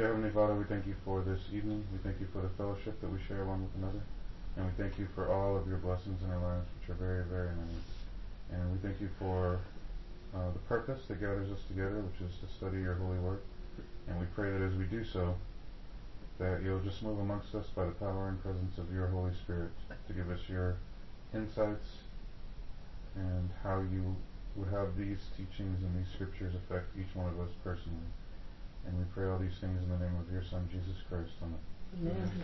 Dear Heavenly Father, we thank you for this evening. We thank you for the fellowship that we share one with another. And we thank you for all of your blessings in our lives, which are very, very many. And we thank you for the purpose that gathers us together, which is to study your holy word. And we pray that as we do so, that you'll just move amongst us by the power and presence of your Holy Spirit to give us your insights and how you would have these teachings and these scriptures affect each one of us personally. And we pray all these things in the name of your Son, Jesus Christ. Amen. Amen.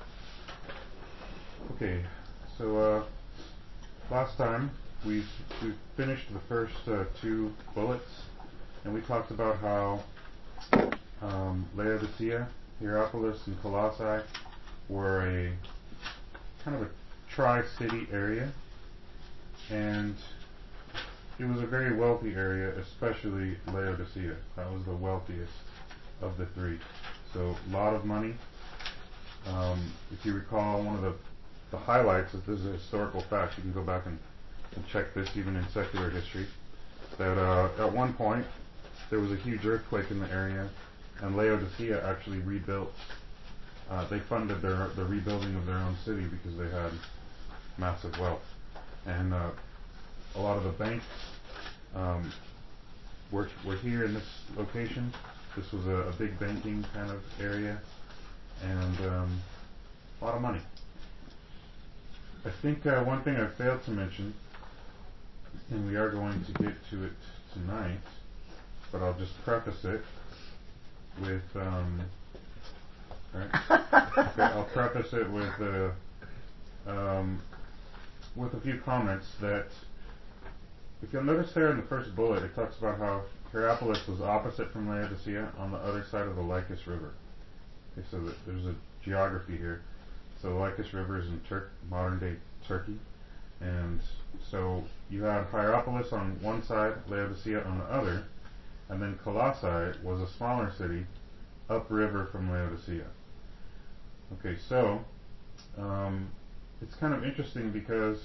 Okay, so last time we finished the first two bullets, and we talked about how Laodicea, Hierapolis, and Colossae were a kind of a tri-city area, and it was a very wealthy area, especially Laodicea. That was the wealthiest of the three. So a lot of money. If you recall, one of the highlights, this is a historical fact, you can go back and check this even in secular history, that at one point there was a huge earthquake in the area, and Laodicea actually rebuilt. They funded the rebuilding of their own city because they had massive wealth. And a lot of the banks were here in this location. This was a big banking kind of area, and a lot of money. I think one thing I failed to mention, and we are going to get to it tonight, but I'll just preface it with I'll preface it with a few comments. That if you'll notice there in the first bullet, it talks about how Hierapolis was opposite from Laodicea on the other side of the Lycus River. Okay, so there's a geography here. So the Lycus River is in modern day Turkey, and so you had Hierapolis on one side, Laodicea on the other, and then Colossae was a smaller city upriver from Laodicea. Okay, so it's kind of interesting because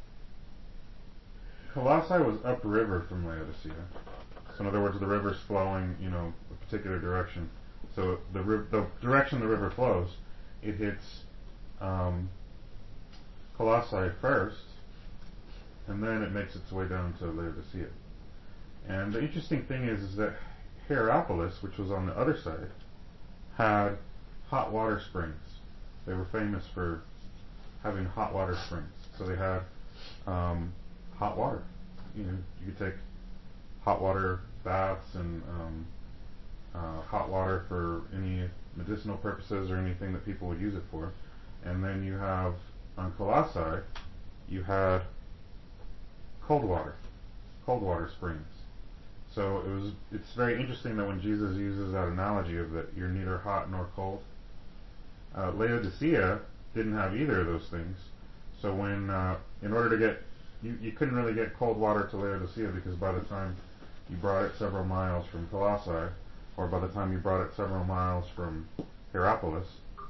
Colossae was upriver from Laodicea. So in other words, the river's flowing, a particular direction. So the direction the river flows, it hits Colossae first, and then it makes its way down to Laodicea. And the interesting thing is that Hierapolis, which was on the other side, had hot water springs. They were famous for having hot water springs. So they had hot water. You could take hot water baths and hot water for any medicinal purposes or anything that people would use it for. And then you have, on Colossae, you had cold water springs. So it's very interesting that when Jesus uses that analogy of that you're neither hot nor cold, Laodicea didn't have either of those things. So when, in order to get, you couldn't really get cold water to Laodicea, because by the time you brought it several miles from Colossae, or by the time you brought it several miles from Hierapolis,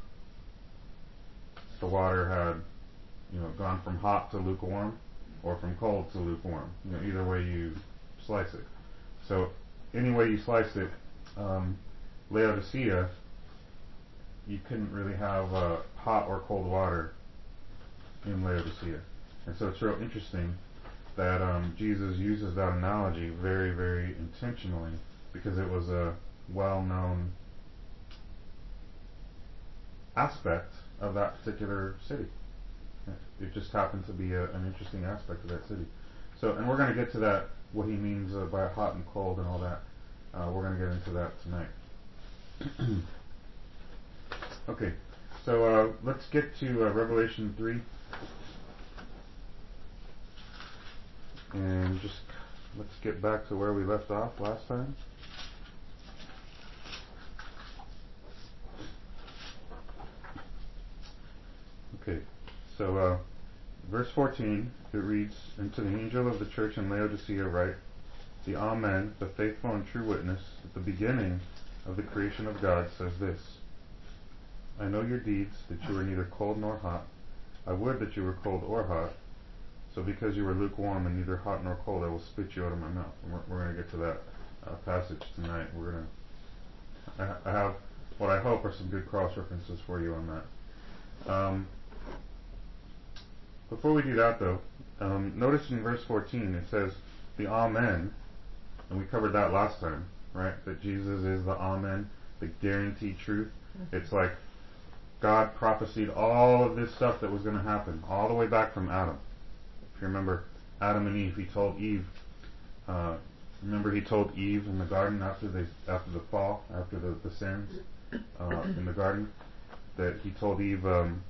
the water had, gone from hot to lukewarm, or from cold to lukewarm. Either way you slice it. So any way you sliced it, Laodicea, you couldn't really have hot or cold water in Laodicea. And so it's real interesting that Jesus uses that analogy very, very intentionally, because it was a well-known aspect of that particular city. It just happened to be an interesting aspect of that city. So, and we're going to get to that, what he means by hot and cold and all that. We're going to get into that tonight. Okay, so let's get to Revelation 3. And just let's get back to where we left off last time. Okay, so verse 14, it reads, "And to the angel of the church in Laodicea write, the Amen, the faithful and true witness, at the beginning of the creation of God, says this, I know your deeds, that you are neither cold nor hot. I would that you were cold or hot. So because you were lukewarm and neither hot nor cold, I will spit you out of my mouth." And we're going to get to that passage tonight. I have what I hope are some good cross references for you on that. Before we do that, though, notice in verse 14 it says the Amen, and we covered that last time, right? That Jesus is the Amen, the guaranteed truth. It's like God prophesied all of this stuff that was going to happen, all the way back from Adam. If you remember Adam and Eve, he told Eve, he told Eve in the garden after the fall, after the sins in the garden, that he told Eve,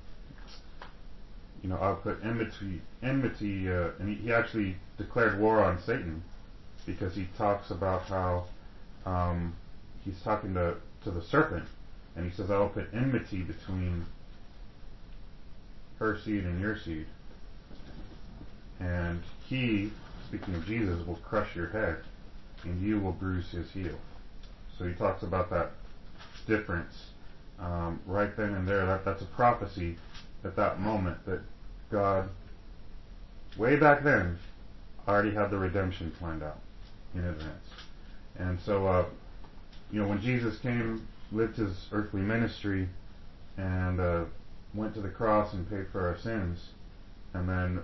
I'll put enmity, and he actually declared war on Satan, because he talks about how he's talking to the serpent, and he says, I will put enmity between her seed and your seed, and he, speaking of Jesus, will crush your head, and you will bruise his heel. So he talks about that difference right then and there. That's a prophecy at that moment that God, way back then, already had the redemption planned out in advance. And so, when Jesus came, lived his earthly ministry, and went to the cross and paid for our sins, and then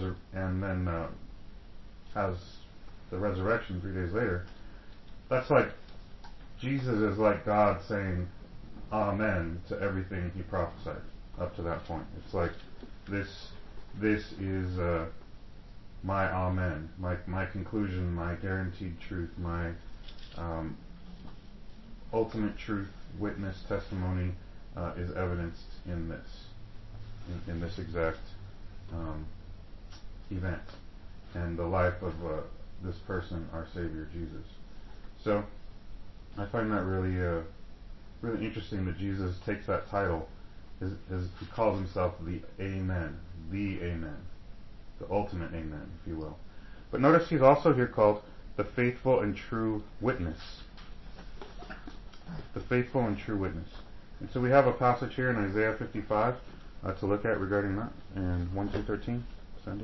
has the resurrection 3 days later, that's like Jesus is like God saying Amen to everything he prophesied up to that point. It's like this is my Amen, my conclusion, my guaranteed truth, my ultimate truth, witness, testimony is evidenced in this exact event and the life of this person, our Savior Jesus. So I find that really really interesting that Jesus takes that title. He calls himself the Amen, the ultimate Amen, if you will. But notice he's also here called the faithful and true witness. The faithful and true witness. And so we have a passage here in Isaiah 55 to look at regarding that, and 1 through 13. Sandy?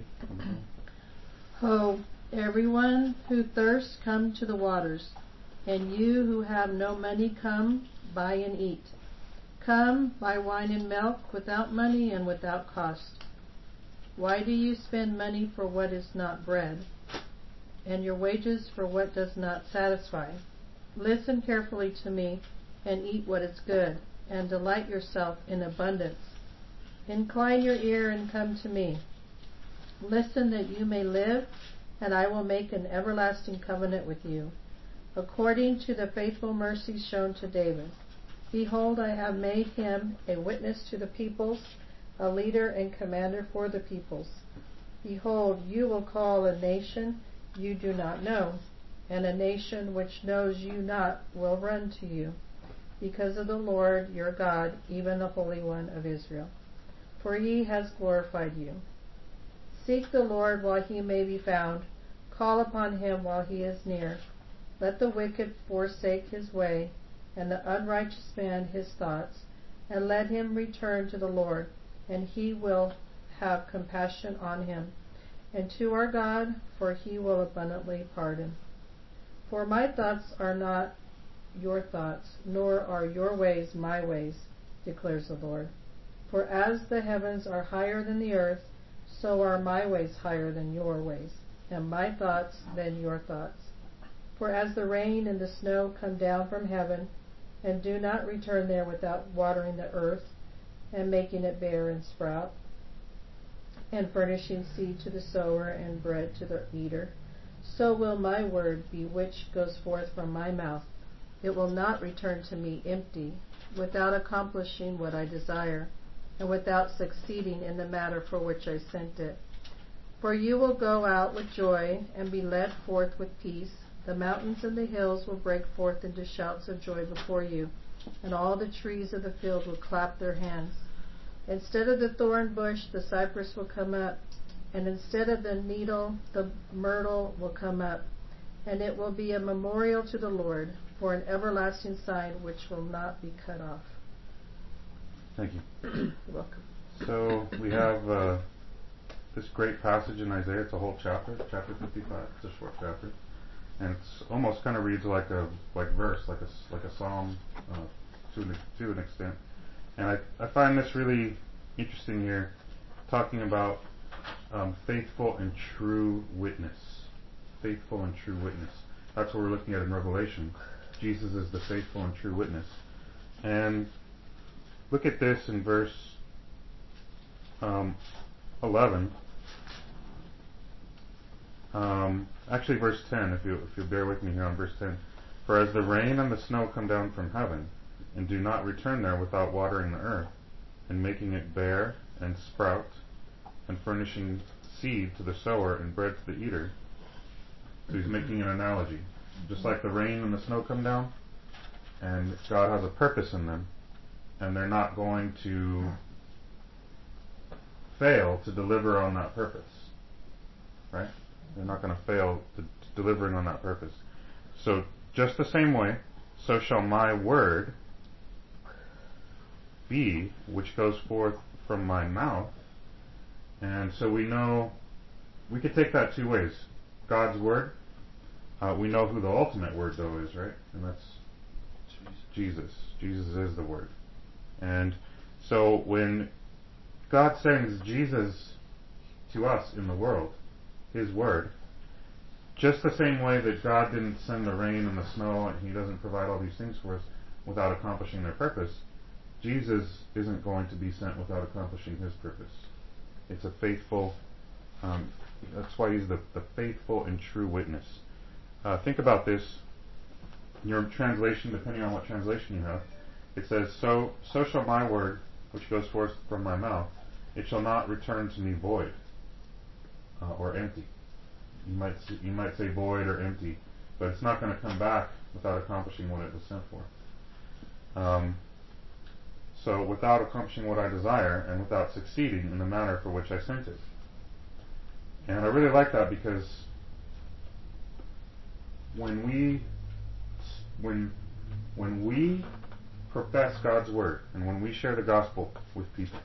Ho, everyone who thirsts, come to the waters, and you who have no money, come, buy and eat. Come, buy wine and milk without money and without cost. Why do you spend money for what is not bread, and your wages for what does not satisfy? Listen carefully to me, and eat what is good, and delight yourself in abundance. Incline your ear and come to me. Listen that you may live, and I will make an everlasting covenant with you, according to the faithful mercy shown to David. Behold, I have made him a witness to the peoples, a leader and commander for the peoples. Behold, you will call a nation you do not know, and a nation which knows you not will run to you, because of the Lord your God, even the Holy One of Israel. For he has glorified you. Seek the Lord while he may be found. Call upon him while he is near. Let the wicked forsake his way, and the unrighteous man his thoughts, and let him return to the Lord, and he will have compassion on him, and to our God, for he will abundantly pardon. For my thoughts are not your thoughts, nor are your ways my ways, declares the Lord. For as the heavens are higher than the earth, so are my ways higher than your ways, and my thoughts than your thoughts. For as the rain and the snow come down from heaven, and do not return there without watering the earth, and making it bear and sprout, and furnishing seed to the sower and bread to the eater, so will my word be which goes forth from my mouth. It will not return to me empty, without accomplishing what I desire, and without succeeding in the matter for which I sent it. For you will go out with joy, and be led forth with peace. The mountains and the hills will break forth into shouts of joy before you, and all the trees of the field will clap their hands. Instead of the thorn bush, the cypress will come up, and instead of the needle, the myrtle will come up, and it will be a memorial to the Lord, for an everlasting sign which will not be cut off. Thank you. You're welcome. So we have this great passage in Isaiah. It's a whole chapter, chapter 55. It's a short chapter, and it's almost kind of reads like a verse, like a psalm to an extent. And I find this really interesting here, talking about faithful and true witness. Faithful and true witness. That's what we're looking at in Revelation. Jesus is the faithful and true witness. And look at this in verse 11. Actually, verse 10, if you'll bear with me here on verse 10. For as the rain and the snow come down from heaven, and do not return there without watering the earth, and making it bear and sprout, and furnishing seed to the sower and bread to the eater. So he's making an analogy. Just like the rain and the snow come down, and God has a purpose in them, and they're not going to fail to deliver on that purpose. Right? They're not going to fail to delivering on that purpose. So just the same way, so shall my word be, which goes forth from my mouth. And so we know, we could take that two ways. God's word, we know who the ultimate word though is, right? And that's Jesus. Jesus is the word. And so when God sends Jesus to us in the world, his word, just the same way that God didn't send the rain and the snow, and he doesn't provide all these things for us without accomplishing their purpose, Jesus isn't going to be sent without accomplishing his purpose. It's a faithful, that's why he's the faithful and true witness. Think about this. In your translation, depending on what translation you have, it says, so shall my word, which goes forth from my mouth, it shall not return to me void or empty. You might say void or empty, but it's not going to come back without accomplishing what it was sent for. So without accomplishing what I desire, and without succeeding in the manner for which I sent it. And I really like that, because when we profess God's word, and when we share the gospel with people,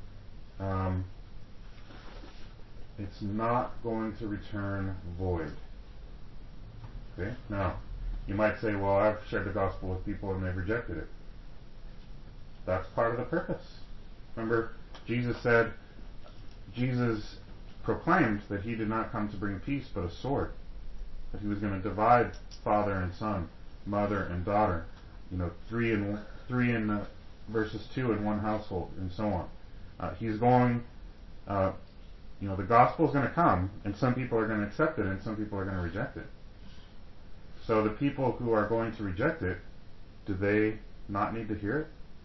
it's not going to return void. Okay? Now, you might say, well, I've shared the gospel with people and they've rejected it. That's part of the purpose. Remember, Jesus proclaimed that he did not come to bring peace but a sword. That he was going to divide father and son, mother and daughter, three in versus two in one household, and so on. He's going, the gospel is going to come, and some people are going to accept it, and some people are going to reject it. So the people who are going to reject it, do they not need to hear it?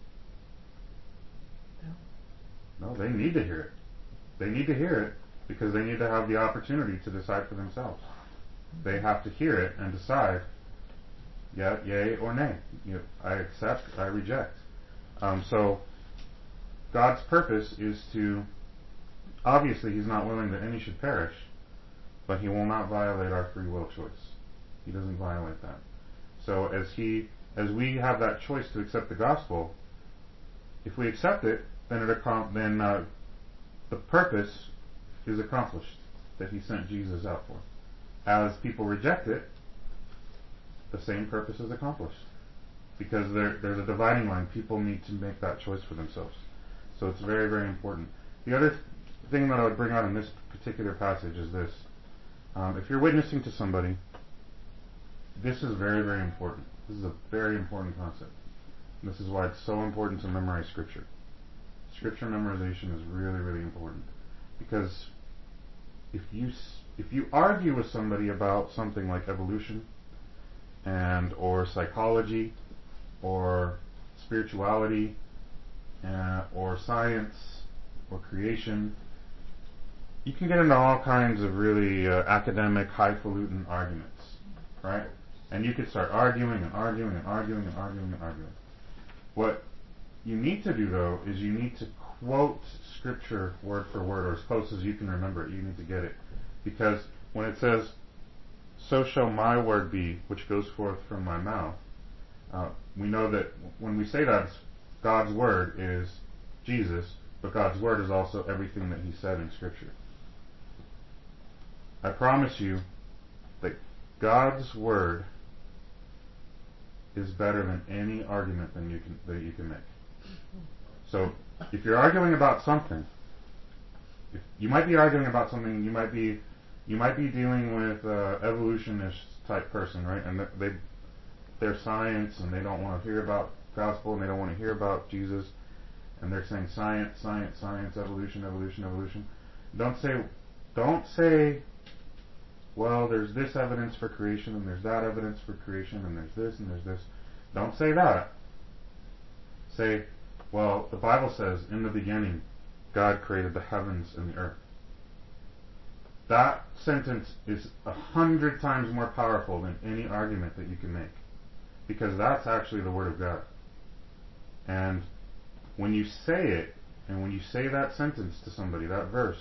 No, they need to hear it. They need to hear it because they need to have the opportunity to decide for themselves. They have to hear it and decide, yay or nay. I accept, I reject. So God's purpose is to, obviously he's not willing that any should perish, but he will not violate our free will choice. He doesn't violate that. So as we have that choice to accept the gospel, if we accept it, then the purpose is accomplished that he sent Jesus out for. As people reject it, the same purpose is accomplished, because there's a dividing line. People need to make that choice for themselves. So it's very, very important. The other thing that I would bring out in this particular passage is this. If you're witnessing to somebody, this is very, very important. This is a very important concept. And this is why it's so important to memorize Scripture. Scripture memorization is really, really important, because if you argue with somebody about something like evolution or psychology or spirituality or science or creation, you can get into all kinds of really academic, highfalutin arguments, right? And you could start arguing and arguing and arguing and arguing and arguing. What you need to do, though, is you need to quote Scripture word for word, or as close as you can remember it. You need to get it. Because when it says, so shall my word be, which goes forth from my mouth, we know that when we say that, God's word is Jesus, but God's word is also everything that he said in Scripture. I promise you that God's word is better than any argument that you can make. So if you're arguing about something, you might be arguing about something, you might be dealing with evolutionist type person, right? And they're science, and they don't want to hear about gospel, and they don't want to hear about Jesus, and they're saying science, science, science, evolution, evolution, evolution. Don't say, well, there's this evidence for creation, and there's that evidence for creation, and there's this, and there's this. Don't say that. Say, well, the Bible says, in the beginning, God created the heavens and the earth. That sentence is 100 times more powerful than any argument that you can make, because that's actually the Word of God. And when you say it, and when you say that sentence to somebody, that verse,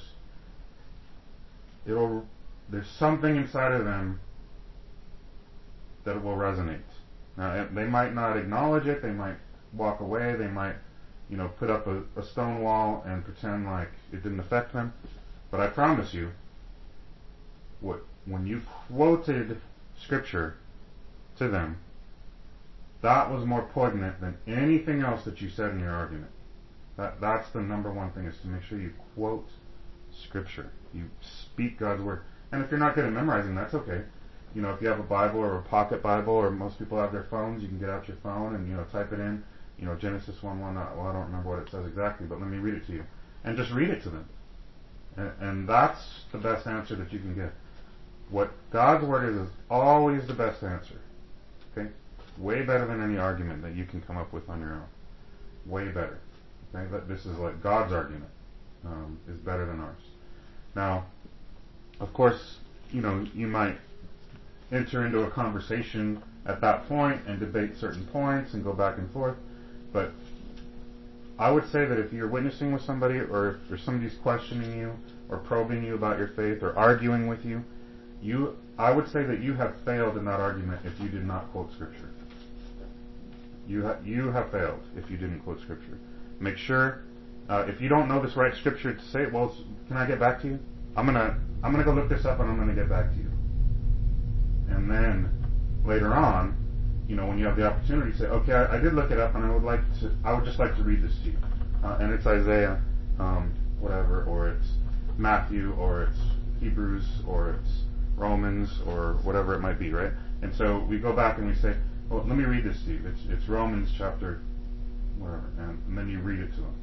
there's something inside of them that will resonate. Now, they might not acknowledge it, they might walk away, they might, put up a stone wall and pretend like it didn't affect them. But I promise you, when you quoted Scripture to them, that was more poignant than anything else that you said in your argument. That's the number one thing, is to make sure you quote Scripture. You speak God's Word. And if you're not good at memorizing, that's okay. If you have a Bible or a pocket Bible, or most people have their phones, you can get out your phone and, type it in, Genesis 1:1. Well, I don't remember what it says exactly, but let me read it to you. And just read it to them. And that's the best answer that you can get. What God's Word is always the best answer. Okay? Way better than any argument that you can come up with on your own. Way better. Okay? This is like God's argument is better than ours. Now, of course, you might enter into a conversation at that point and debate certain points and go back and forth. But I would say that if you're witnessing with somebody, or if somebody's questioning you or probing you about your faith or arguing with you, I would say that you have failed in that argument if you did not quote Scripture. You have failed if you didn't quote Scripture. Make sure, if you don't know this right Scripture to say, well, can I get back to you? I'm gonna go look this up and I'm gonna get back to you. And then later on, when you have the opportunity, say, okay, I did look it up, and I would just like to read this to you. And it's Isaiah, whatever, or it's Matthew, or it's Hebrews, or it's Romans, or whatever it might be, right? And so we go back and we say, well, let me read this to you. It's Romans chapter whatever, and then you read it to them.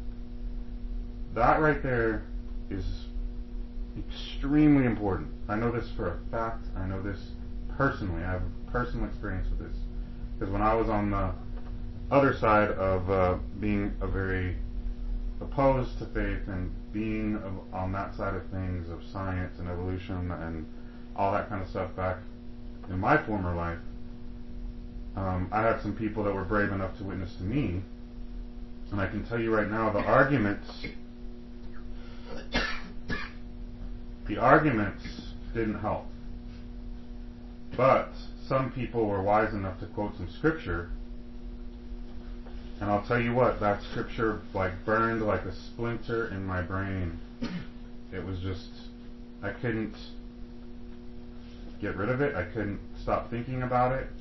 That right there is extremely important. I know this for a fact. I know this personally. I have a personal experience with this. Because when I was on the other side of being a very opposed to faith, and being on that side of things of science and evolution and all that kind of stuff back in my former life, I had some people that were brave enough to witness to me, and I can tell you right now, the arguments didn't help. But some people were wise enough to quote some Scripture, and I'll tell you what, that Scripture burned like a splinter in my brain. It was just, I couldn't get rid of it. I couldn't stop thinking about it.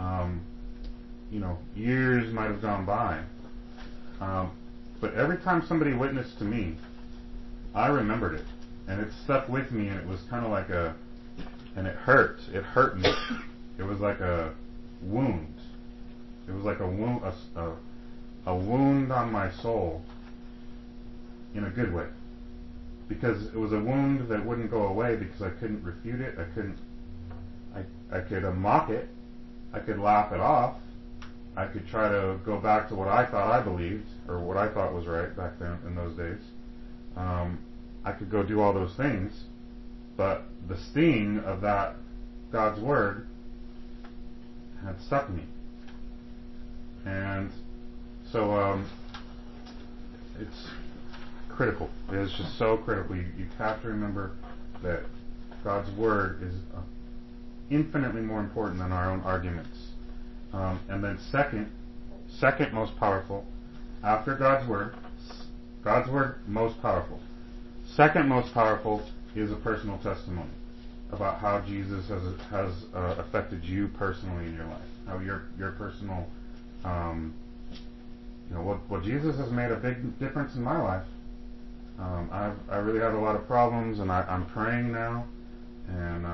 Years might have gone by. But every time somebody witnessed to me, I remembered it. And it stuck with me, and it was kind of like and it hurt. It hurt me. It was like a wound. It was like a wound, a wound on my soul, in a good way. Because it was a wound that wouldn't go away, because I couldn't refute it. I could mock it. I could laugh it off. I could try to go back to what I thought I believed, or what I thought was right back then in those days. I could go do all those things, but the sting of that God's Word had stuck me. And so it's critical. It is just so critical. You have to remember that God's Word is infinitely more important than our own arguments. And then second most powerful, after God's Word most powerful. Second most powerful is a personal testimony. about how Jesus has affected you personally in your life, how your personal, what Jesus has made a big difference in my life. I really had a lot of problems, and I'm praying now, and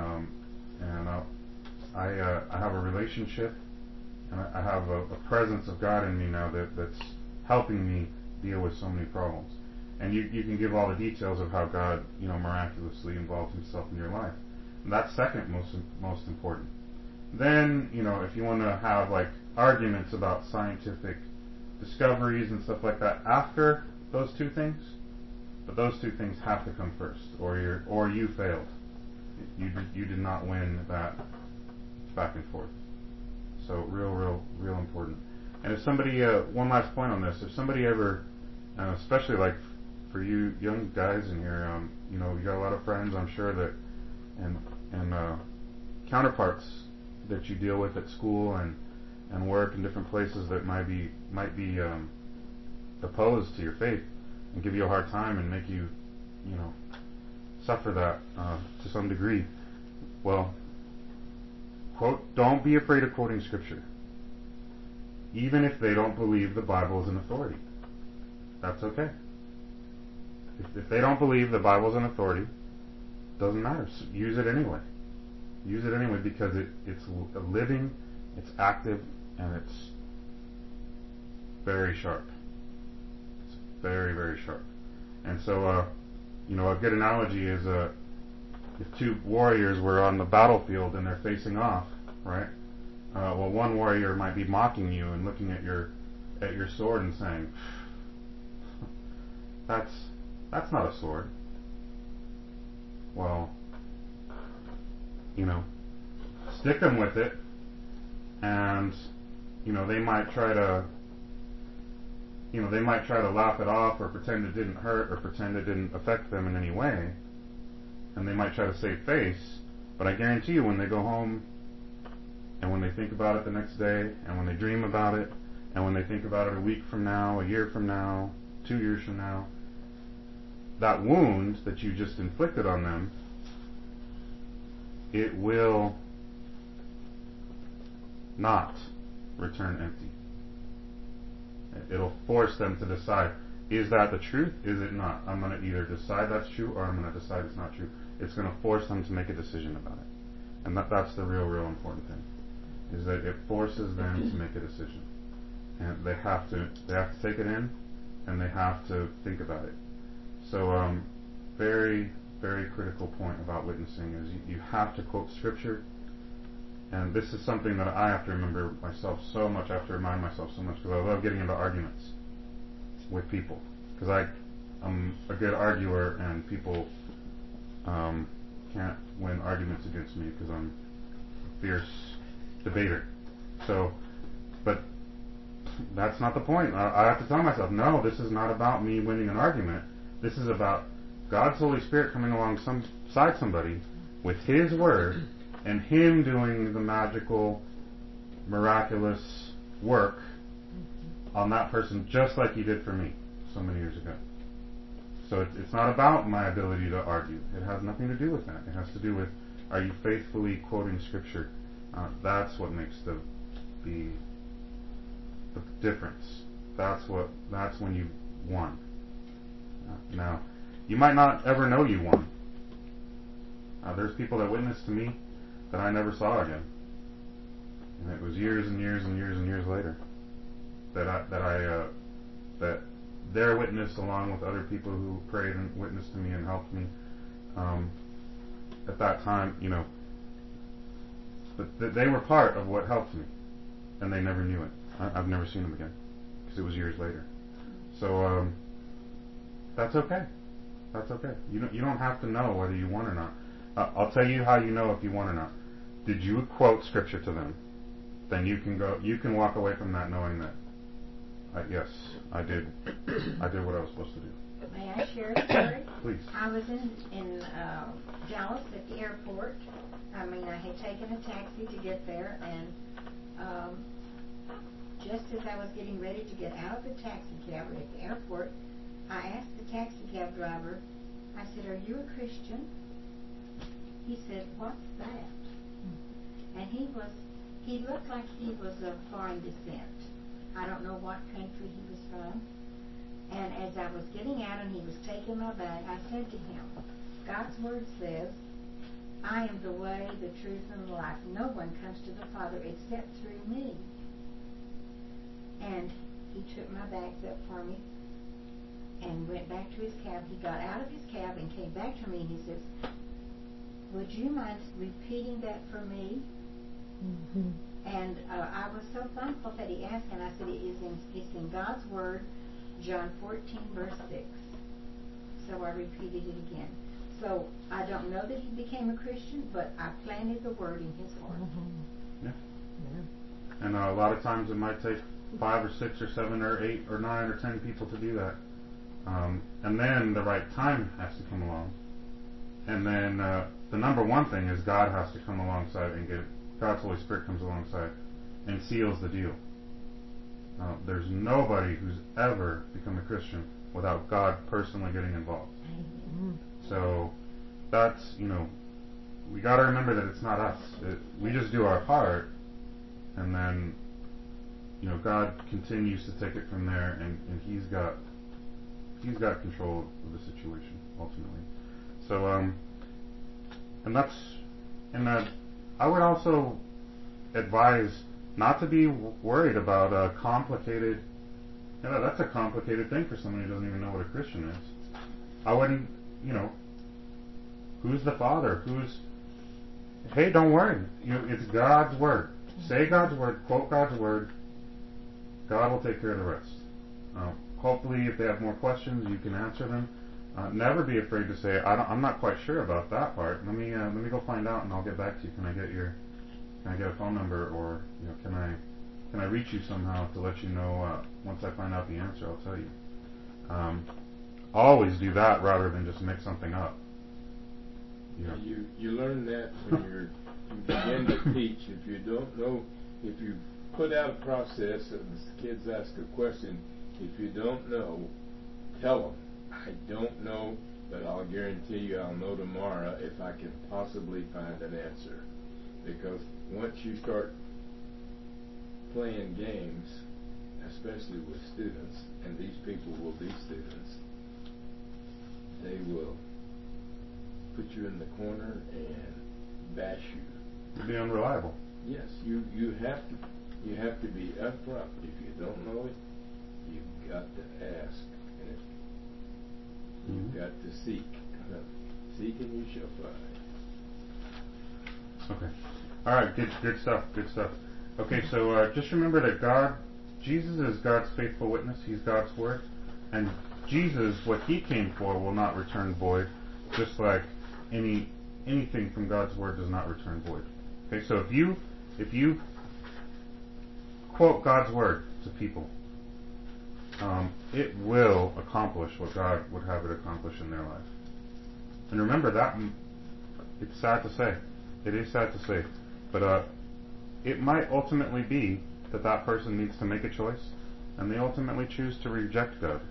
I have a relationship, and I have a presence of God in me now that's helping me deal with so many problems. And you can give all the details of how God, miraculously involved Himself in your life. And that's second most important. Then, if you want to have like arguments about scientific discoveries and stuff like that after those two things, but those two things have to come first, or you failed. You did not win that back and forth. So real important. And if somebody, one last point on this, if somebody ever, especially like for you young guys in here, you got a lot of friends, I'm sure that, and counterparts that you deal with at school and work in different places that might be opposed to your faith and give you a hard time and make you, suffer that to some degree. Well, don't be afraid of quoting Scripture, even if they don't believe the Bible is an authority. That's okay. If they don't believe the Bible is an authority, doesn't matter. Use it anyway. Use it anyway because it's living, it's active, and it's very sharp. It's very, very sharp. And so, a good analogy is if two warriors were on the battlefield and they're facing off, right? Well, one warrior might be mocking you and looking at your sword and saying, "That's not a sword." Well, stick them with it, and they might try to laugh it off or pretend it didn't hurt or pretend it didn't affect them in any way, and they might try to save face. But I guarantee you, when they go home and when they think about it the next day, and when they dream about it, and when they think about it a week from now, a year from now, 2 years from now, that wound that you just inflicted on them, it will not return empty. It'll force them to decide, is that the truth? Is it not? I'm going to either decide that's true or I'm going to decide it's not true. It's going to force them to make a decision about it. And that's the real important thing, is that it forces them to make a decision. And they have to take it in, and they have to think about it. So, very, very critical point about witnessing is you have to quote Scripture. And this is something that I have to remember myself so much. I have to remind myself so much because I love getting into arguments with people. Because I'm a good arguer, and people can't win arguments against me because I'm a fierce debater. So, but that's not the point. I have to tell myself, no, this is not about me winning an argument. This is about God's Holy Spirit coming alongside somebody with His Word and Him doing the magical, miraculous work on that person just like He did for me so many years ago. So it's not about my ability to argue. It has nothing to do with that. It has to do with, are you faithfully quoting Scripture? That's what makes the difference. That's when you won. Now, you might not ever know you won. There's people that witnessed to me that I never saw again, and it was years and years and years and years later that their witness, along with other people who prayed and witnessed to me and helped me, at that time, but they were part of what helped me, and they never knew it. I've never seen them again because it was years later. So that's okay. That's okay. You don't have to know whether you won or not. I'll tell you how you know if you won or not. Did you quote Scripture to them? Then you can walk away from that knowing that yes, I did what I was supposed to do. May I share a story? Please. I was in Dallas at the airport. I had taken a taxi to get there, and just as I was getting ready to get out of the taxi cab at the airport, I asked the taxi cab driver, I said, "Are you a Christian?" he said, "What's that?" And he looked like he was of foreign descent. I don't know what country he was from. And as I was getting out and he was taking my bag, I said to him, "God's word says, I am the way, the truth, and the life. No one comes to the Father except through me." And he took my bags up for me and went back to his cab. He got out of his cab and came back to me and he says, "Would you mind repeating that for me?" Mm-hmm. And I was so thankful that he asked, and I said, it's in God's Word, John 14, verse 6. So I repeated it again. So I don't know that he became a Christian, but I planted the Word in his heart. Mm-hmm. Yeah. Yeah. And a lot of times it might take 5 or 6 or 7 or 8 or 9 or 10 people to do that. And then the right time has to come along. And then the number one thing is God has to come alongside and God's Holy Spirit comes alongside and seals the deal. There's nobody who's ever become a Christian without God personally getting involved. Mm-hmm. So that's, we got to remember that it's not us. We just do our part, and then, God continues to take it from there, and He's got control of the situation ultimately. So, I would also advise not to be worried about a complicated. That's a complicated thing for somebody who doesn't even know what a Christian is. I wouldn't, who's the Father? Hey, don't worry. It's God's Word. Say God's Word, quote God's Word. God will take care of the rest. Hopefully, if they have more questions, you can answer them. Never be afraid to say, I'm not quite sure about that part. Let me go find out, and I'll get back to you. Can I get a phone number, or can I reach you somehow to let you know once I find out the answer? I'll tell you. Always do that rather than just make something up. You learn that when you begin to teach. If you don't know, if you put out a process and the kids ask a question, if you don't know, tell them, "I don't know, but I'll guarantee you I'll know tomorrow if I can possibly find an answer." Because once you start playing games, especially with students, and these people will be students, they will put you in the corner and bash you. You'll be unreliable. Yes, you have to be upfront. If you don't know it, you've got to ask, and you've got to seek. Seek and you shall find. Okay. All right. Good stuff. Okay. So just remember that Jesus is God's faithful witness. He's God's Word, and Jesus, what He came for, will not return void. Just like anything from God's Word does not return void. Okay. So if you quote God's Word to people, it will accomplish what God would have it accomplish in their life. And remember that it's sad to say. It is sad to say. But it might ultimately be that person needs to make a choice, and they ultimately choose to reject God.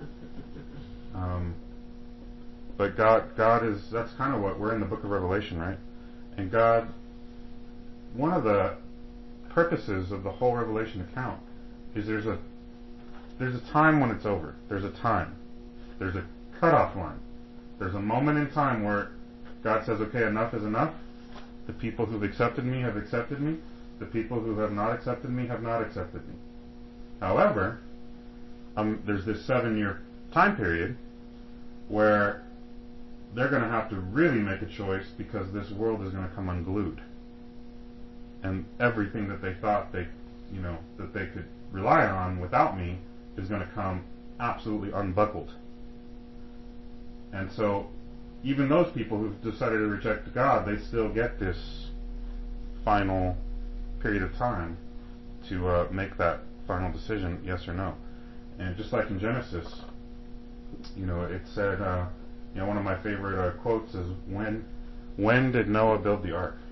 But God is, that's kind of what, we're in the book of Revelation, right? And God, one of the purposes of the whole Revelation account is there's a time when it's over. There's a time. There's a cutoff line. There's a moment in time where God says, okay, enough is enough. The people who've accepted me have accepted me. The people who have not accepted me have not accepted me. However, there's this 7-year time period where they're going to have to really make a choice, because this world is going to come unglued. And everything that they thought that they could rely on without me is going to come absolutely unbuckled. And so even those people who've decided to reject God, they still get this final period of time to make that final decision, yes or no. And just like in Genesis, it said, one of my favorite quotes is, when did Noah build the ark?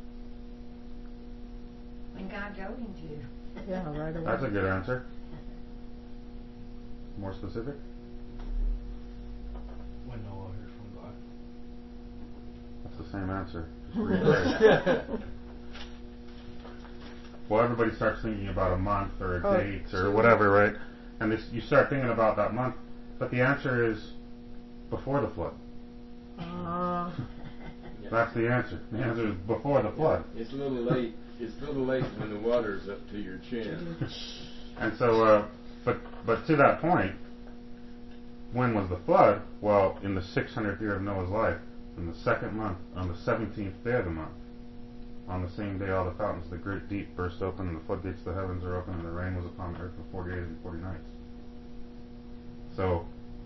When God told him to. Yeah, right away. That's a good answer. More specific? When Noah heard from God. That's It's the same answer. Just rephrased. Well, everybody starts thinking about a month or a date or whatever, right? And you start thinking about that month, but the answer is before the flood. That's the answer. The answer is before the flood. It's a little late. It's a little late when the water's up to your chin. And so, but to that point, when was the flood? Well, in the 600th year of Noah's life, in the second month, on the 17th day of the month. On the same day, all the fountains of the great deep burst open, and the floodgates of the heavens are open, and the rain was upon the earth for 40 days and 40 nights. So,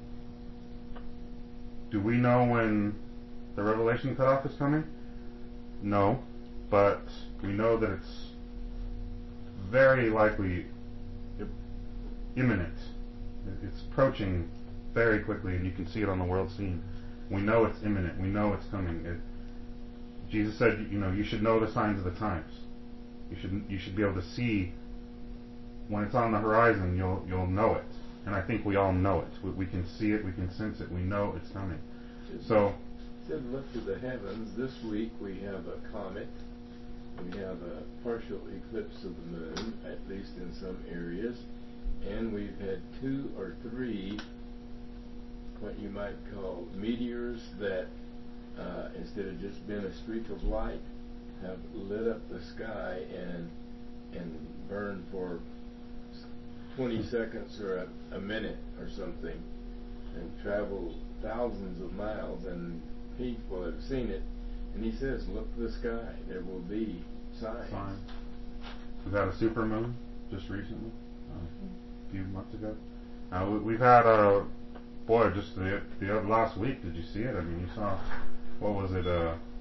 do we know when the Revelation cutoff is coming? No, but we know that it's very likely imminent. It's approaching very quickly, and you can see it on the world scene. We know it's imminent. We know it's coming. Jesus said, you should know the signs of the times. You should be able to see when it's on the horizon. You'll know it, and I think we all know it. We can see it. We can sense it. We know it's coming. So, said, look to the heavens. This week we have a comet. We have a partial eclipse of the moon, at least in some areas, and we've had 2 or 3 what you might call meteors that instead of just being a streak of light, have lit up the sky and burned for 20 seconds or a minute or something, and traveled thousands of miles, and people have seen it. And he says, look to the sky, there will be signs. We've had a supermoon just recently, a few months ago. We've had just the last week. Did you see it? I mean, you saw, what was it?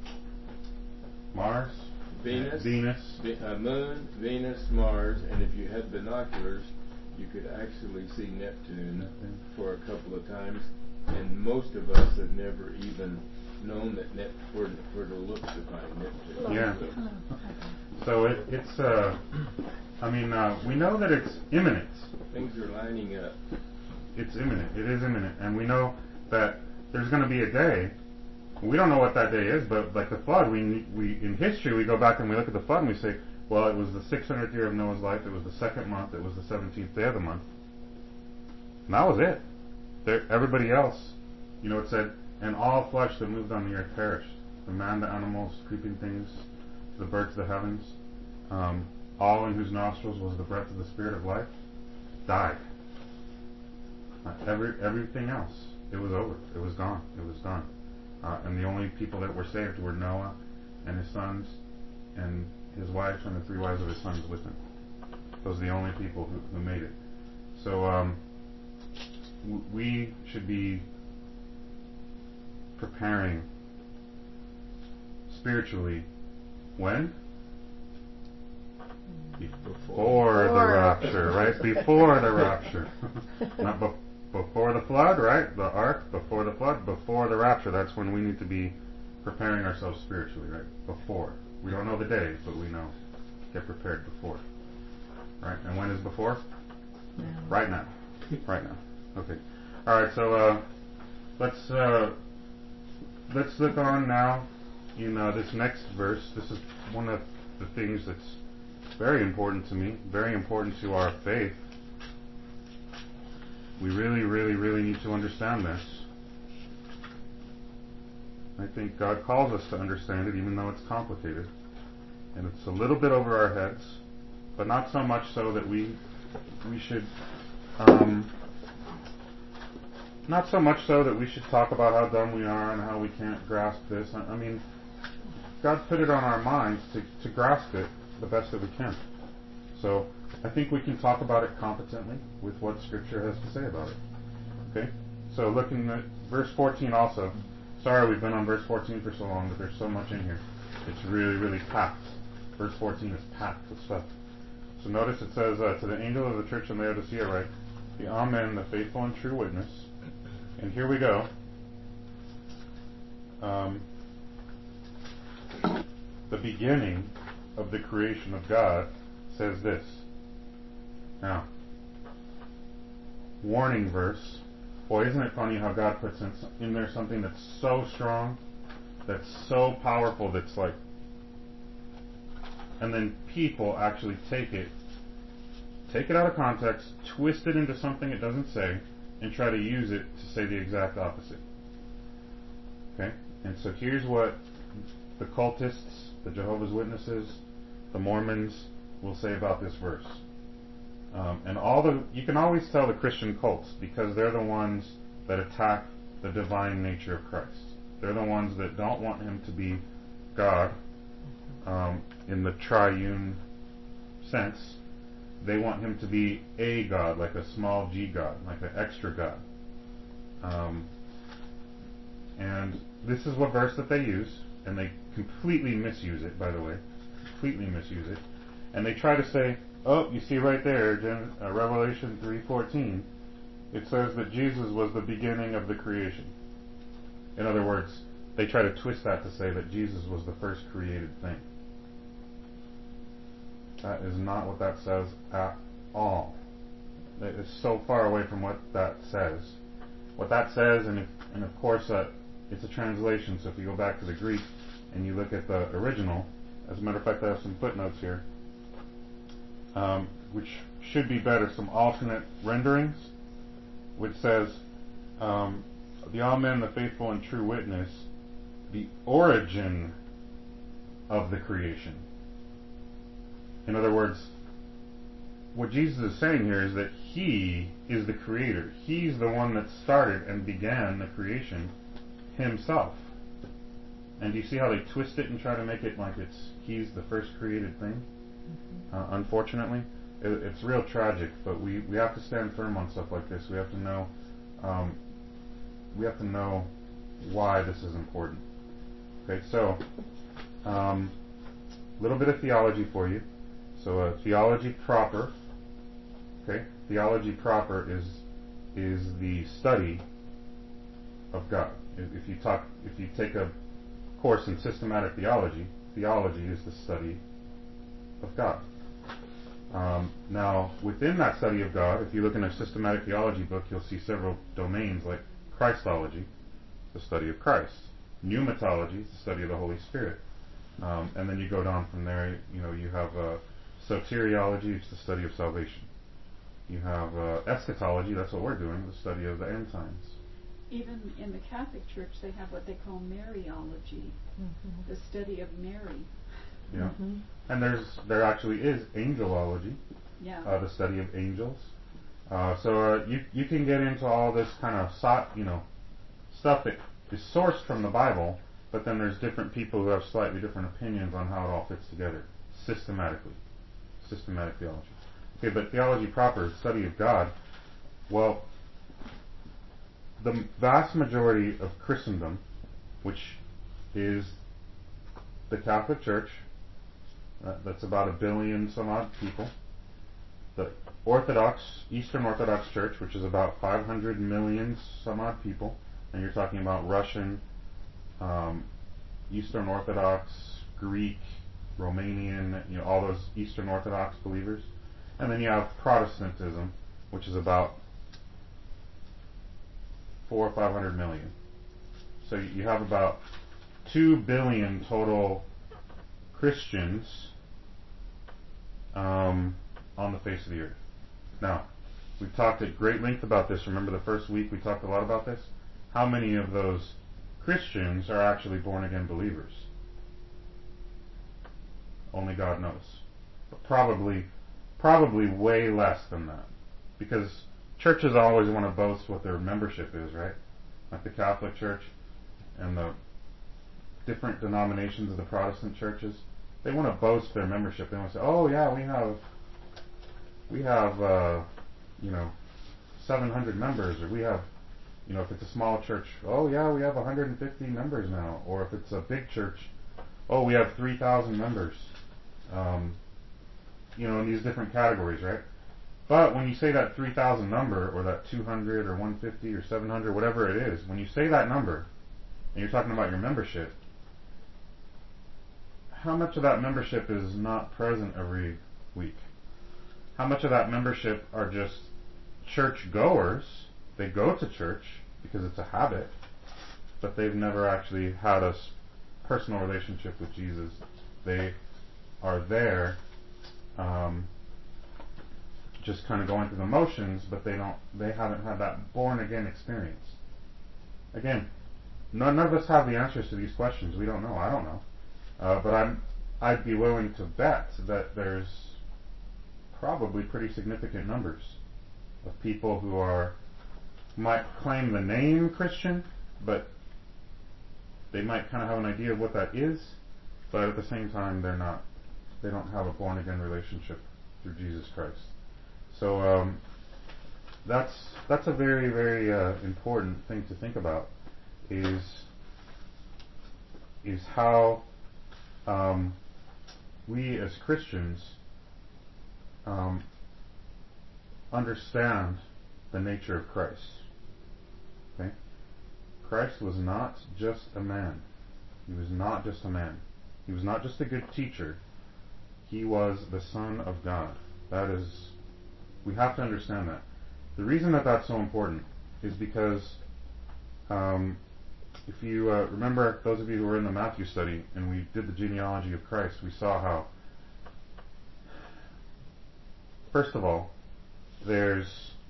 Mars, Venus, Moon, Venus, Mars, and if you had binoculars, you could actually see Neptune for a couple of times. And most of us have never even known that where to look to find Neptune. Yeah. So it's we know that it's imminent. Things are lining up. It's imminent. It is imminent, and we know that there's going to be a day. We don't know what that day is, but like the flood, we in history we go back and we look at the flood and we say, well, it was the 600th year of Noah's life. It was the second month. It was the 17th day of the month. And that was it. Everybody else, it said, and all flesh that moved on the earth perished. The man, the animals, creeping things, the birds of the heavens, all in whose nostrils was the breath of the Spirit of life, died. Everything else, it was over. It was gone. It was done. And the only people that were saved were Noah and his sons and his wife and the 3 wives of his sons with him. Those are the only people who made it. So we should be preparing spiritually when? Before the rapture, right? Before the rapture. Not before the flood, right? The ark, before the flood, before the rapture. That's when we need to be preparing ourselves spiritually, right? Before. We don't know the day, but we know. Get prepared before. Right? And when is before? Now. Right now. Right now. Okay. Alright, so let's look on now in this next verse. This is one of the things that's very important to me, very important to our faith. We really, really, really need to understand this. I think God calls us to understand it, even though it's complicated. And it's a little bit over our heads, but not so much so that we should not so much so that we should talk about how dumb we are and how we can't grasp this. I mean, God put it on our minds to grasp it the best that we can. So I think we can talk about it competently with what Scripture has to say about it. Okay? So looking at verse 14 also. Sorry we've been on verse 14 for so long, but there's so much in here. It's really, really packed. Verse 14 is packed with stuff. So notice it says, to the angel of the church in Laodicea write, the Amen, the faithful and true witness. And here we go. The beginning of the creation of God says this. Now, warning verse. Boy, isn't it funny how God puts in there something that's so strong that's so powerful that's like, and then people actually take it out of context, twist it into something it doesn't say, and try to use it to say the exact opposite. Okay? And so here's what the cultists, the Jehovah's Witnesses, the Mormons will say about this verse. And you can always tell the Christian cults because they're the ones that attack the divine nature of Christ. They're the ones that don't want him to be God in the triune sense. They want him to be a God, like a small g God, like an extra God. And this is what verse that they use, and they completely misuse it, by the way. Completely misuse it. And they try to say, oh, you see right there, Revelation 3:14, it says that Jesus was the beginning of the creation. In other words, they try to twist that to say that Jesus was the first created thing. That is not what that says at all. It is so far away from what that says. What that says, and of course it's a translation, so if you go back to the Greek and you look at the original, as a matter of fact I have some footnotes here, which should be better, some alternate renderings, which says, the Amen, the faithful and true witness, the origin of the creation. In other words, what Jesus is saying here is that he is the creator. He's the one that started and began the creation himself. And do you see how they twist it and try to make it like he's the first created thing? Unfortunately, it's real tragic, but we have to stand firm on stuff like this. We have to know why this is important. Okay, so a little bit of theology for you. So theology proper. Okay, theology proper is the study of God. If you take a course in systematic theology, theology is the study of God. Now, within that study of God, if you look in a systematic theology book, you'll see several domains like Christology, the study of Christ; pneumatology, the study of the Holy Spirit, and then you go down from there. You have soteriology, it's the study of salvation. You have eschatology, that's what we're doing, the study of the end times. Even in the Catholic Church, they have what they call Mariology, the study of Mary. Yeah, and there actually is angelology, the study of angels. So you can get into all this kind of stuff that is sourced from the Bible, but then there's different people who have slightly different opinions on how it all fits together systematically. Systematic theology. Okay, but theology proper, study of God. Well, the vast majority of Christendom, which is the Catholic Church, that's about 1 billion some odd people. The Eastern Orthodox Church, which is about 500 million some odd people, and you're talking about Russian, Eastern Orthodox, Greek, Romanian, all those Eastern Orthodox believers. And then you have Protestantism, which is about 400 or 500 million. So you have about 2 billion total Christians on the face of the earth. Now, we've talked at great length about this. Remember the first week we talked a lot about this? How many of those Christians are actually born again believers? Only God knows. But probably way less than that. Because churches always want to boast what their membership is, right? Like the Catholic Church and the different denominations of the Protestant churches. They want to boast their membership. They want to say, oh yeah, we have 700 members, or we have, if it's a small church, oh yeah, we have 150 members now. Or if it's a big church, oh, we have 3,000 members. In these different categories, right? But when you say that 3,000 number, or that 200 or 150 or 700, whatever it is, when you say that number, and you're talking about your membership, how much of that membership is not present every week? How much of that membership are just church goers? They go to church because it's a habit, but they've never actually had a personal relationship with Jesus. They are there, just kind of going through the motions, but they haven't had that born again experience. Again, none of us have the answers to these questions. We don't know. I don't know. But I'd be willing to bet that there's probably pretty significant numbers of people who might claim the name Christian, but they might kind of have an idea of what that is, but at the same time they don't have a born again relationship through Jesus Christ. So that's a very, very important thing to think about, is how we as Christians understand the nature of Christ. Okay? Christ was not just a man. He was not just a man. He was not just a good teacher. He was the Son of God. We have to understand that. The reason that that's so important is because if you remember, those of you who were in the Matthew study, and we did the genealogy of Christ, we saw how, first of all, there's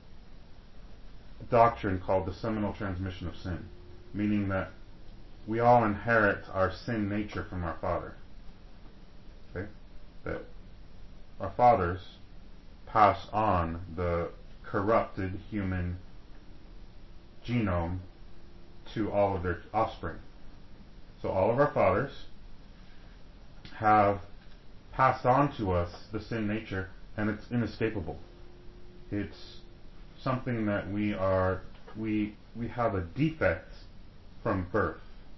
a doctrine called the seminal transmission of sin, meaning that we all inherit our sin nature from our father. Okay? That our fathers pass on the corrupted human genome to all of their offspring. So all of our fathers have passed on to us the sin nature, and it's inescapable. It's something that we have a defect from birth.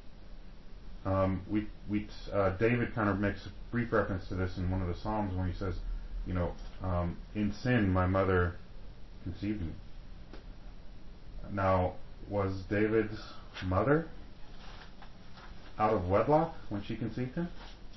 David kind of makes a brief reference to this in one of the Psalms when he says, in sin my mother conceived me. Now, was David's mother out of wedlock when she conceived him?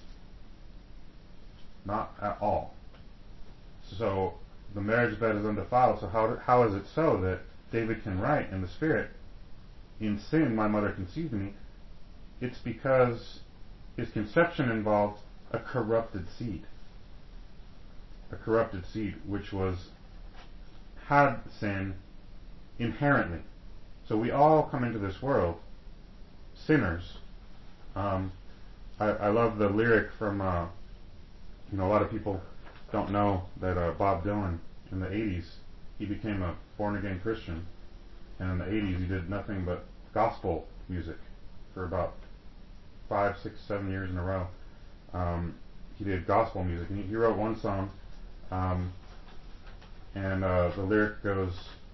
Not at all. So the marriage bed is undefiled. So how is it so that David can write in the Spirit, in sin my mother conceived me? It's because his conception involved a corrupted seed. A corrupted seed which had sin inherently. So we all come into this world sinners. I love the lyric from, a lot of people don't know that Bob Dylan in the 80s, he became a born-again Christian. And in the 80s he did nothing but gospel music for about 5, 6, 7 years in a row. He did gospel music. And he wrote one song, and the lyric goes,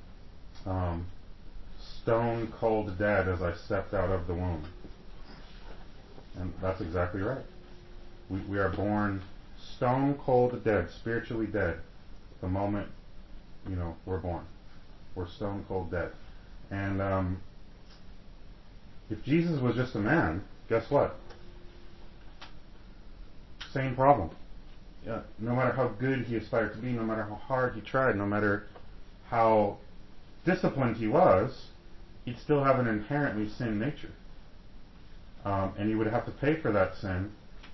stone cold dead as I stepped out of the womb. And that's exactly right. We are born stone cold dead, spiritually dead, the moment, we're born. We're stone cold dead. And if Jesus was just a man, guess what? Same problem. Yeah, no matter how good he aspired to be, no matter how hard he tried, no matter how disciplined he was, he'd still have an inherently sin nature. And he would have to pay for that sin.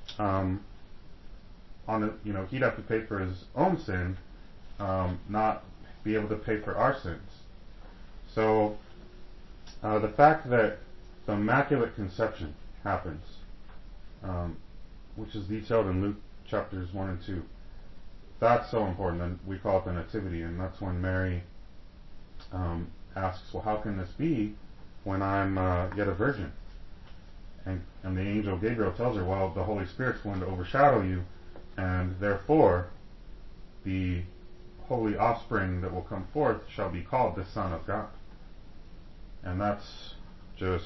He'd have to pay for his own sin, not be able to pay for our sins. So the fact that the Immaculate Conception happens, which is detailed in Luke chapters 1 and 2, that's so important. And we call it the Nativity, and that's when Mary asks, well, how can this be when I'm yet a virgin? And the angel Gabriel tells her, well, the Holy Spirit's going to overshadow you, and therefore the holy offspring that will come forth shall be called the Son of God. And that's just,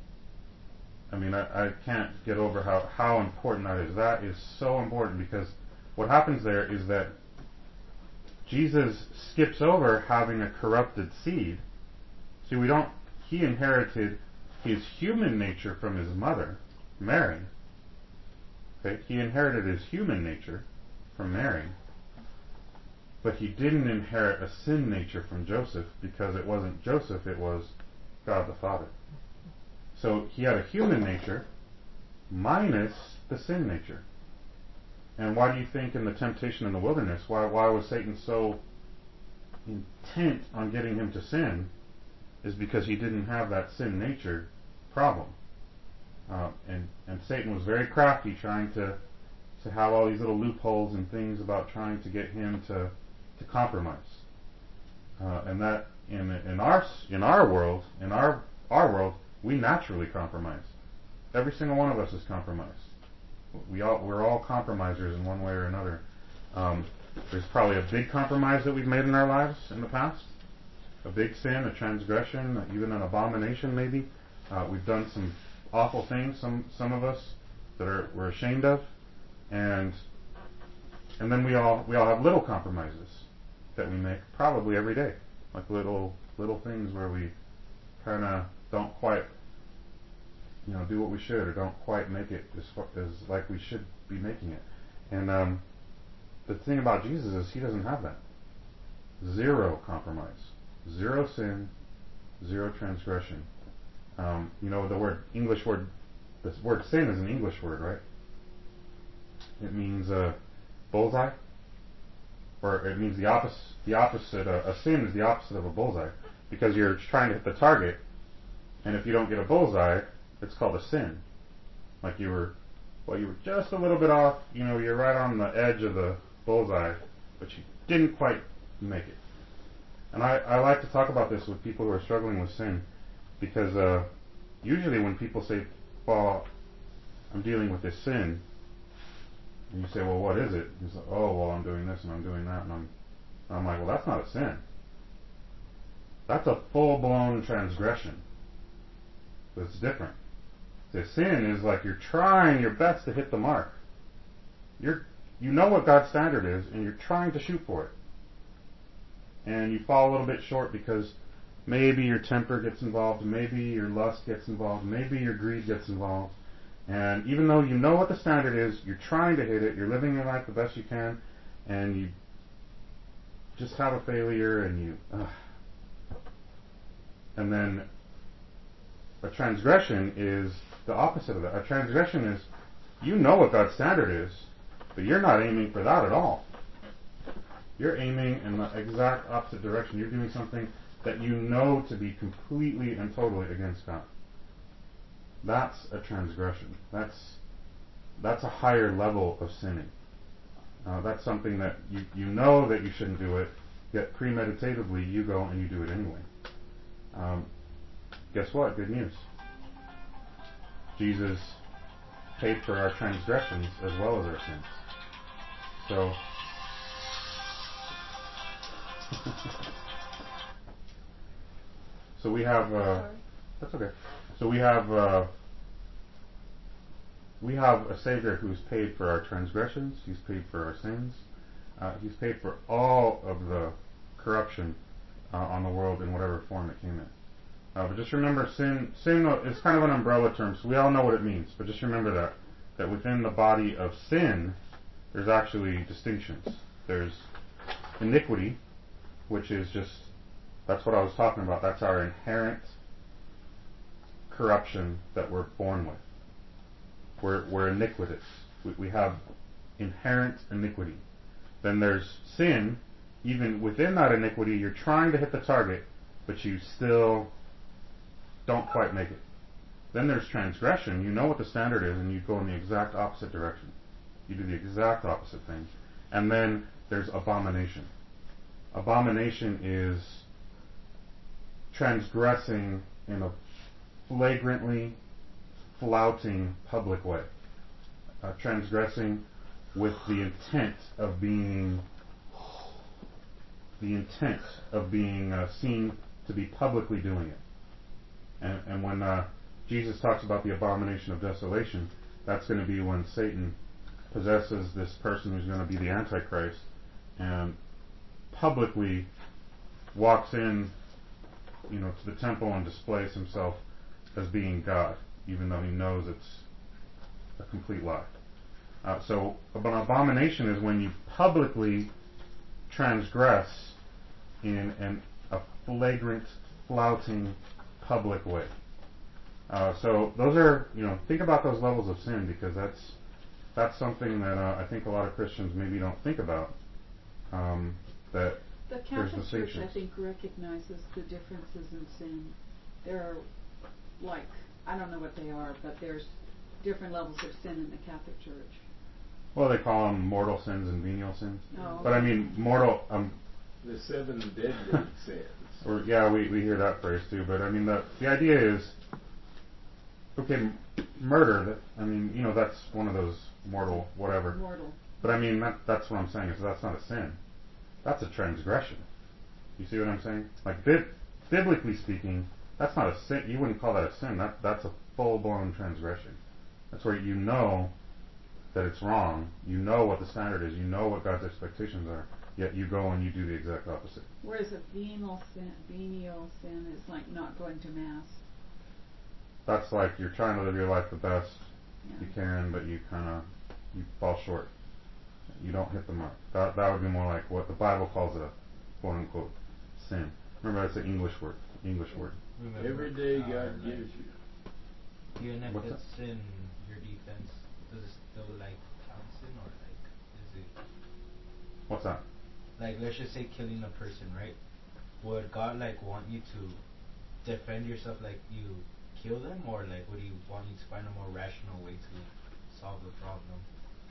I can't get over how important that is. That is so important, because what happens there is that Jesus skips over having a corrupted seed. See, he inherited his human nature from his mother, Mary. Okay? He inherited his human nature from Mary. But he didn't inherit a sin nature from Joseph, because it wasn't Joseph, it was God the Father. So he had a human nature, minus the sin nature. And why do you think in the temptation in the wilderness, why was Satan so intent on getting him to sin? Is because he didn't have that sin nature problem. And Satan was very crafty, trying to have all these little loopholes and things about trying to get him to compromise. And that in our world, we naturally compromise. Every single one of us is compromised. We're all compromisers in one way or another. There's probably a big compromise that we've made in our lives in the past. A big sin, a transgression, even an abomination maybe. We've done some awful things, some of us, that we're ashamed of. And then we all have little compromises that we make probably every day. Like little things where we kind of don't quite do what we should, or don't quite make it as like we should be making it. And the thing about Jesus is he doesn't have that. Zero compromise, zero sin, zero transgression. This word sin is an English word, right? It means bullseye, or it means the opposite. A sin is the opposite of a bullseye, because you're trying to hit the target, and if you don't get a bullseye, it's called a sin. Like you were just a little bit off. You're right on the edge of the bullseye, but you didn't quite make it. And I like to talk about this with people who are struggling with sin, because usually when people say, "Well, I'm dealing with this sin," and you say, "Well, what is it?" He's like, "Oh, well, I'm doing this and I'm doing that," and I'm like, "Well, that's not a sin. That's a full-blown transgression. So it's different. The sin is like you're trying your best to hit the mark. You know what God's standard is, and you're trying to shoot for it. And you fall a little bit short because maybe your temper gets involved, maybe your lust gets involved, maybe your greed gets involved. And even though you know what the standard is, you're trying to hit it, you're living your life the best you can, and you just have a failure, and and then a transgression is the opposite of that. A transgression is, you know what God's standard is, but you're not aiming for that at all. You're aiming in the exact opposite direction. You're doing something that you know to be completely and totally against God. That's a transgression. That's a higher level of sinning. That's something that you know that you shouldn't do it, yet premeditatively you go and you do it anyway. Guess what? Good news. Jesus paid for our transgressions as well as our sins. So we have that's okay. So we have a Savior who's paid for our transgressions. He's paid for our sins. He's paid for all of the corruption on the world in whatever form it came in. But just remember, sin is kind of an umbrella term, so we all know what it means. But just remember that within the body of sin, there's actually distinctions. There's iniquity, which is just, that's what I was talking about. That's our inherent corruption that we're born with. We're iniquitous. We have inherent iniquity. Then there's sin. Even within that iniquity, you're trying to hit the target, but you still don't quite make it. Then there's transgression. You know what the standard is, and you go in the exact opposite direction. You do the exact opposite thing. And then there's abomination. Abomination is transgressing in a flagrantly flouting public way. Transgressing with the intent of being seen to be publicly doing it. And when Jesus talks about the abomination of desolation, that's going to be when Satan possesses this person who's going to be the Antichrist and publicly walks in, to the temple and displays himself as being God, even though he knows it's a complete lie. So an abomination is when you publicly transgress in a flagrant, flouting, public way. So those are, think about those levels of sin, because that's something that I think a lot of Christians maybe don't think about. That The there's Catholic Church, I distinctions. think, recognizes the differences in sin. There are, I don't know what they are, but there's different levels of sin in the Catholic Church. Well, they call them mortal sins and venial sins. Oh. But I mean, mortal. The 7 deadly sins. Or we hear that phrase too. But I mean, the idea is, okay, murder. That's one of those mortal whatever. Mortal. But I mean, that's what I'm saying, is that's not a sin. That's a transgression. You see what I'm saying? Like, biblically speaking, that's not a sin. You wouldn't call that a sin. That's a full-blown transgression. That's where you know that it's wrong. You know what the standard is. You know what God's expectations are. Yet you go and you do the exact opposite. Whereas a venial sin is like not going to Mass. That's like you're trying to live your life the best Yeah. you can, but you fall short. You don't hit the mark. That would be more like what the Bible calls a quote unquote sin. Remember, that's an English word. Remember, Every day God like, gives you. even if What's it's in your defense, does it still count sin, or is it What's that? let's just say killing a person, right? Would God want you to defend yourself, you kill them, or would He want you to find a more rational way to solve the problem?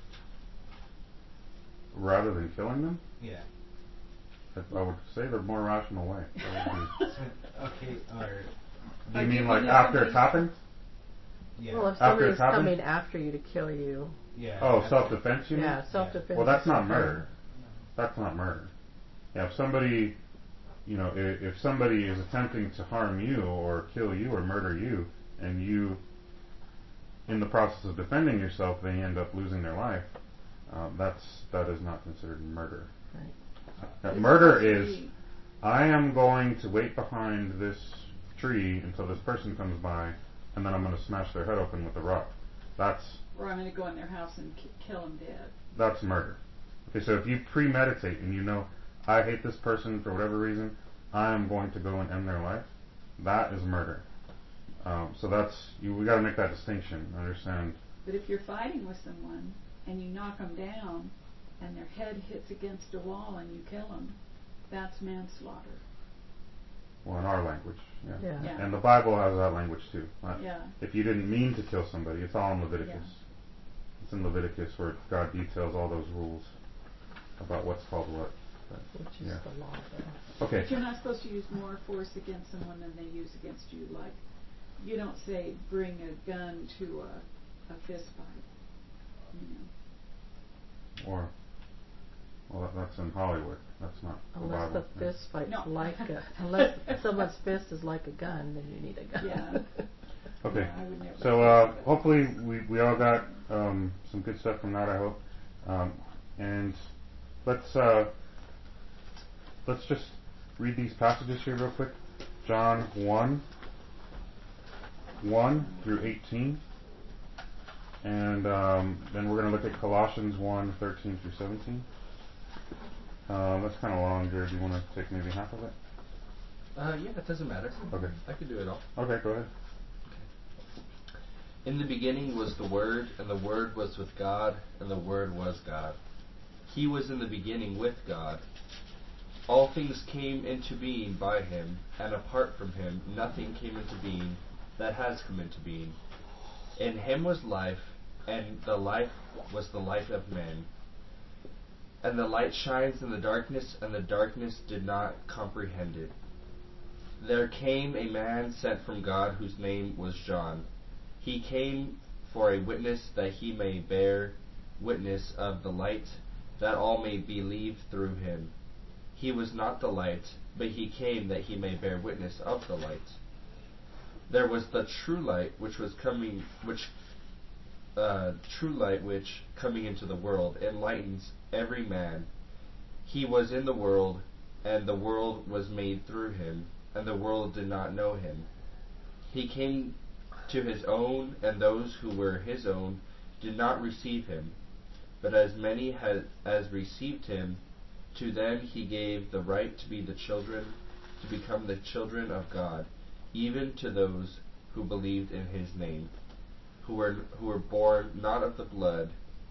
Rather than killing them, Yeah. I would say the more rational way. Okay, or Do you mean after it's happened? yeah. Well, if After it's somebody's happened? coming after you to kill you, Yeah. Oh, that's self-defense, you mean? yeah, self-defense. Well, that's is not okay. murder. That's not murder. Yeah, if somebody, if somebody is attempting to harm you or kill you or murder you, and you, in the process of defending yourself, they end up losing their life, that is not considered murder. Right. Murder is, I am going to wait behind this tree until this person comes by, and then I'm going to smash their head open with a rock. Or I'm going to go in their house and kill them dead. That's murder. Okay, so if you premeditate and you know, I hate this person for whatever reason, I am going to go and end their life, that is murder. So we got to make that distinction. Understand? But if you're fighting with someone and you knock them down and their head hits against a wall and you kill them, that's manslaughter. Well, in our language, yeah. Yeah. And the Bible has that language too. Yeah. If you didn't mean to kill somebody, it's all in Leviticus. Yeah. It's in Leviticus where God details all those rules about what's called what. Which is Yeah. the law there. Okay. But you're not supposed to use more force against someone than they use against you. Like, you don't say bring a gun to a fist fight. Or, well, that's in Hollywood. That's not the Unless Bible. the fist fight's No. unless someone's fist is like a gun, then you need a gun. Yeah. Okay. Yeah, I would never So say that. hopefully we all got some good stuff from that, I hope. And let's just read these passages here real quick. John 1 through 18. And then we're going to look at Colossians 1, 13 through 17. That's kind of long, Jared. Do you want to take maybe half of it? Yeah, it doesn't matter. Okay. I can do it all. Okay, go ahead. In the beginning was the Word, and the Word was with God, and the Word was God. He was in the beginning with God. All things came into being by Him, and apart from Him nothing came into being that has come into being. In Him was life, and the life was the light of men. And the light shines in the darkness, and the darkness did not comprehend it. There came a man sent from God, whose name was John. He came for a witness, that he may bear witness of the light, that all may believe through him. He was not the light, but he came that he may bear witness of the light. There was the true light, which coming into the world enlightens every man. He was in the world, and the world was made through him, and the world did not know him. He came to his own, and those who were his own did not receive him. But as many as received him, to them he gave the right to become the children of God, even to those who believed in his name, who were born not of blood,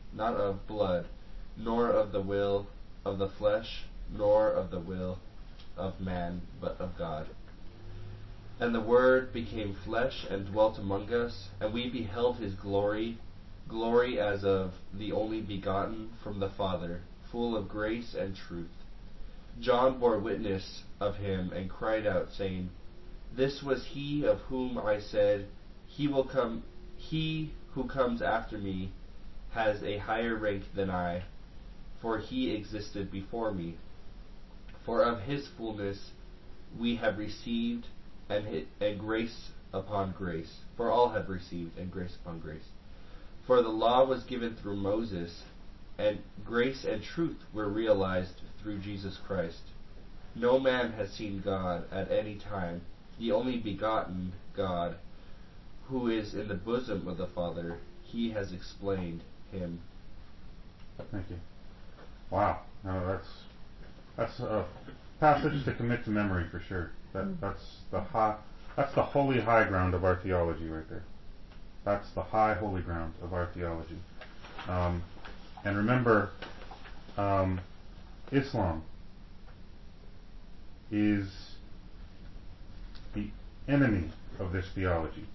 nor of the will of the flesh, nor of the will of man, but of God. And the Word became flesh and dwelt among us, and we beheld his glory, glory as of the only begotten from the Father, full of grace and truth. John bore witness of him and cried out, saying, This was he of whom I said, He who comes after me has a higher rank than I, for he existed before me. For of his fullness we have received and grace upon grace. For all have received and grace upon grace. For the law was given through Moses, and grace and truth were realized through Jesus Christ. No man has seen God at any time. The only begotten God, who is in the bosom of the Father, he has explained him. Thank you. Wow. No, that's a passage to commit to memory for sure. That's the holy high ground of our theology right there. That's the high holy ground of our theology. And remember, Islam is the enemy of this theology.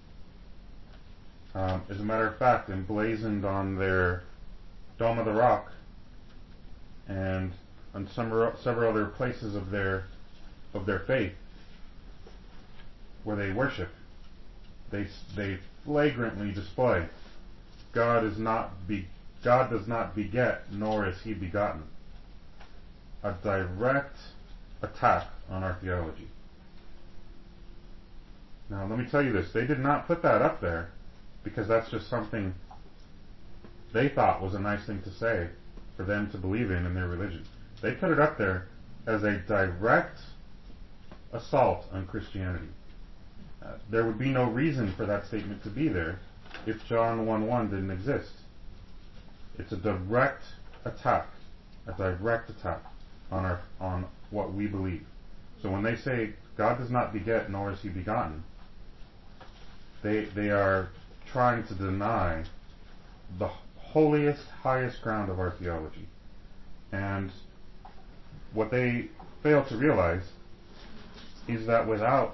As a matter of fact, emblazoned on their Dome of the Rock and on several other places of their faith where they worship, they flagrantly display God does not beget, nor is he begotten. A direct attack on our theology. Now let me tell you this, they did not put that up there because that's just something they thought was a nice thing to say for them to believe in their religion. They put it up there as a direct assault on Christianity. There would be no reason for that statement to be there if John 1:1 didn't exist. It's a direct attack on what we believe. So when they say God does not beget, nor is he begotten, they are trying to deny the holiest, highest ground of our theology. And what they fail to realize is that without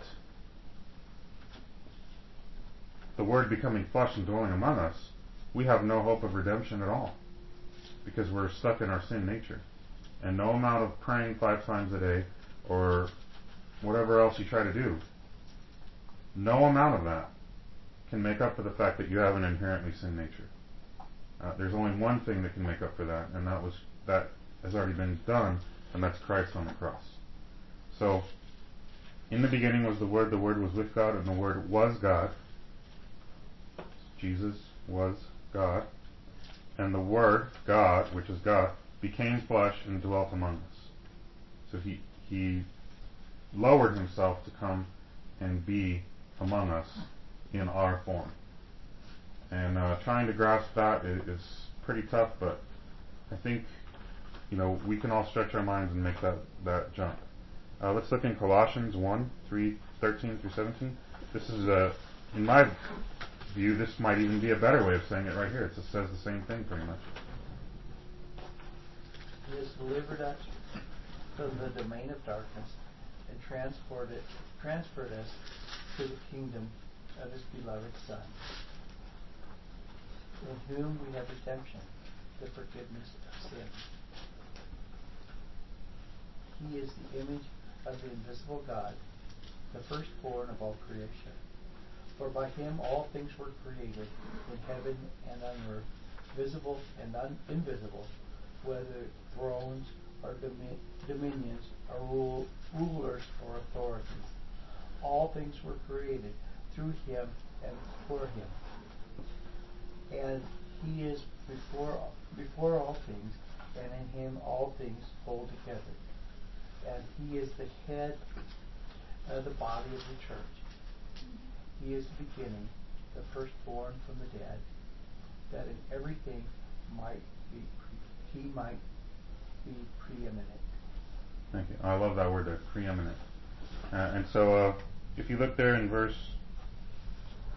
the Word becoming flesh and dwelling among us, we have no hope of redemption at all, because we're stuck in our sin nature. And no amount of praying 5 times a day or whatever else you try to do, no amount of that can make up for the fact that you have an inherently sin nature. There's only one thing that can make up for that, and that has already been done, and that's Christ on the cross. So, in the beginning was the Word was with God, and the Word was God. Jesus was God. And the Word, God, which is God, became flesh and dwelt among us. So he lowered himself to come and be among us in our form. And trying to grasp that is pretty tough, but I think we can all stretch our minds and make that jump. Let's look in Colossians 1:13 through 17. This is, in my view, this might even be a better way of saying it right here. It just says the same thing pretty much. He has delivered us from the domain of darkness and transferred us to the kingdom of his beloved Son, in whom we have redemption, the forgiveness of sins. He is the image of the invisible God, the firstborn of all creation. For by him all things were created, in heaven and on earth, visible and invisible, whether thrones or dominions or rulers or authorities. All things were created through him and for him. And he is before all things, and in him all things hold together. And he is the head of the body of the church. He is the beginning, the firstborn from the dead, that in everything he might be preeminent. Thank you. I love that word there, preeminent. And so if you look there in verse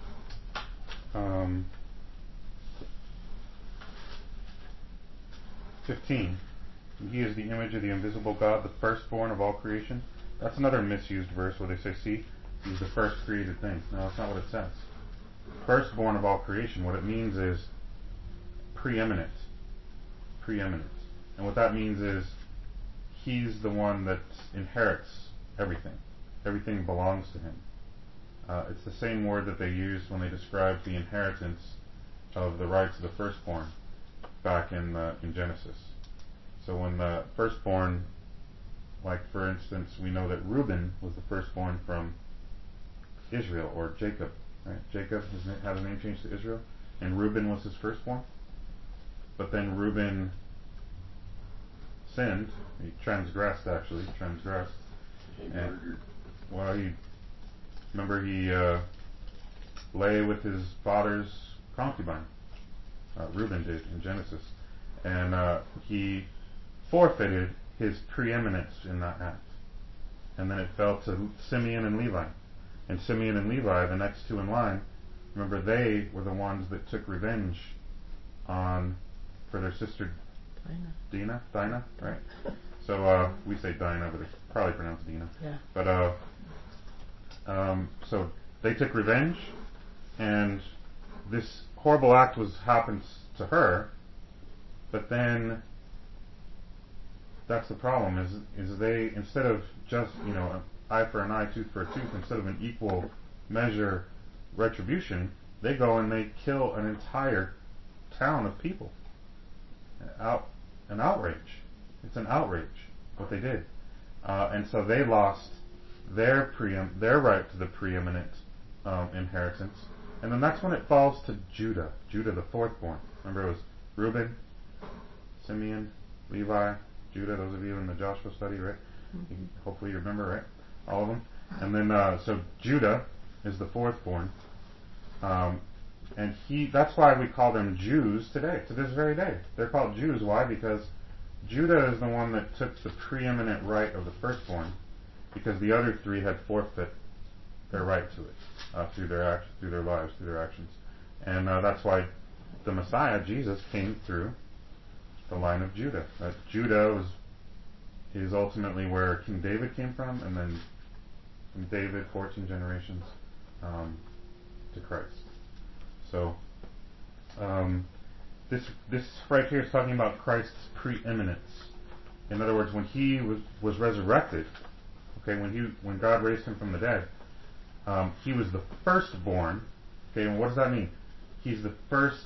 15. He is the image of the invisible God, the firstborn of all creation. That's another misused verse where they say, see, he's the first created thing. No, that's not what it says. Firstborn of all creation, what it means is preeminent. Preeminent. And what that means is he's the one that inherits everything. Everything belongs to him. It's the same word that they used when they described the inheritance of the rights of the firstborn back in Genesis. So when the firstborn, like for instance, we know that Reuben was the firstborn from Israel, or Jacob. Right? Jacob had his name changed to Israel, and Reuben was his firstborn. But then Reuben sinned. He transgressed. And, well, he lay with his father's concubine. Reuben did in Genesis, and he forfeited his preeminence in that act. And then it fell to Simeon and Levi. And Simeon and Levi, the next two in line, remember they were the ones that took revenge for their sister Dinah, right? So we say Dinah, but it's probably pronounced Dinah. Yeah. But so they took revenge, and this horrible act happens to her. But then that's the problem: is they, instead of just an eye for an eye, tooth for a tooth, instead of an equal measure retribution, they go and they kill an entire town of people. An outrage. It's an outrage what they did, and so they lost their right to the preeminent inheritance, and then that's when it falls to Judah, the fourthborn. Remember, it was Reuben, Simeon, Levi, Judah. Those of you in the Joshua study, right? Hopefully you remember, right? All of them. And then so Judah is the fourthborn. And that's why we call them Jews today, to this very day. They're called Jews. Why? Because Judah is the one that took the preeminent right of the firstborn, because the other three had forfeit their right to it through their lives, through their actions. And that's why the Messiah, Jesus, came through the line of Judah. Judah is ultimately where King David came from, and then from David, 14 generations to Christ. So this right here is talking about Christ's preeminence. In other words, when he was resurrected, okay, when God raised him from the dead, he was the firstborn. Okay, and what does that mean? He's the first.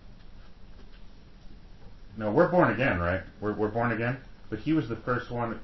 No, we're born again, right? We're born again, but he was the firstborn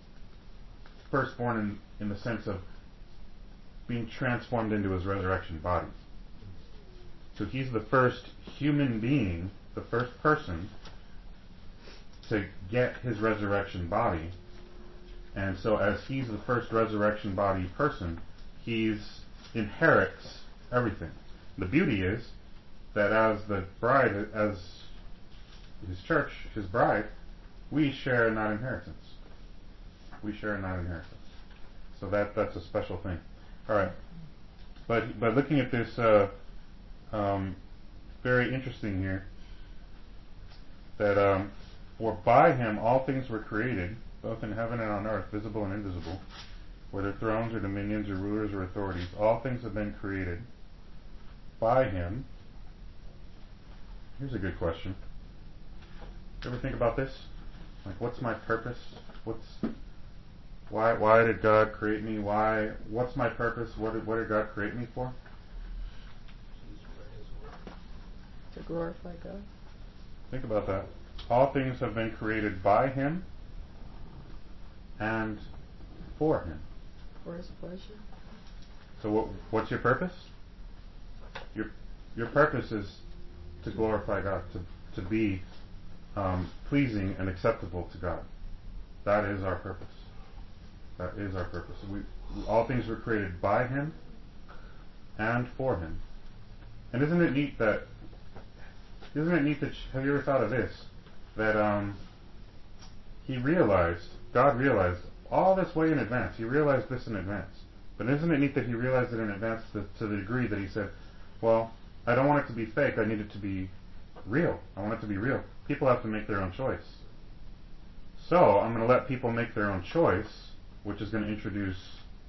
in the sense of being transformed into his resurrection body. So he's the first human being, the first person to get his resurrection body. And so as he's the first resurrection body person, he inherits everything. The beauty is that as the bride, as his church, his bride, we share in that inheritance. So that's a special thing. All right. But looking at this, very interesting here, that for by him all things were created, both in heaven and on earth, visible and invisible, whether thrones or dominions or rulers or authorities. All things have been created by him. Here's a good question. You ever think about this? Like, what's my purpose? Why did God create me? What's my purpose? What did God create me for? To glorify God. Think about that. All things have been created by him and for him. For his pleasure. So what's your purpose? Your purpose is to glorify God, to be pleasing and acceptable to God. That is our purpose. All things were created by him and for him. And isn't it neat that have you ever thought of this? That God realized all this way in advance. He realized this in advance. But isn't it neat that he realized it in advance to the degree that he said, well, I don't want it to be fake. I need it to be real. I want it to be real. People have to make their own choice. So I'm going to let people make their own choice, which is going to introduce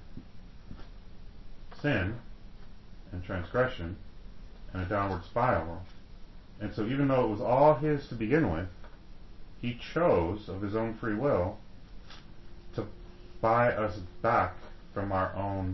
sin and transgression and a downward spiral. And so even though it was all his to begin with, he chose of his own free will to buy us back from our own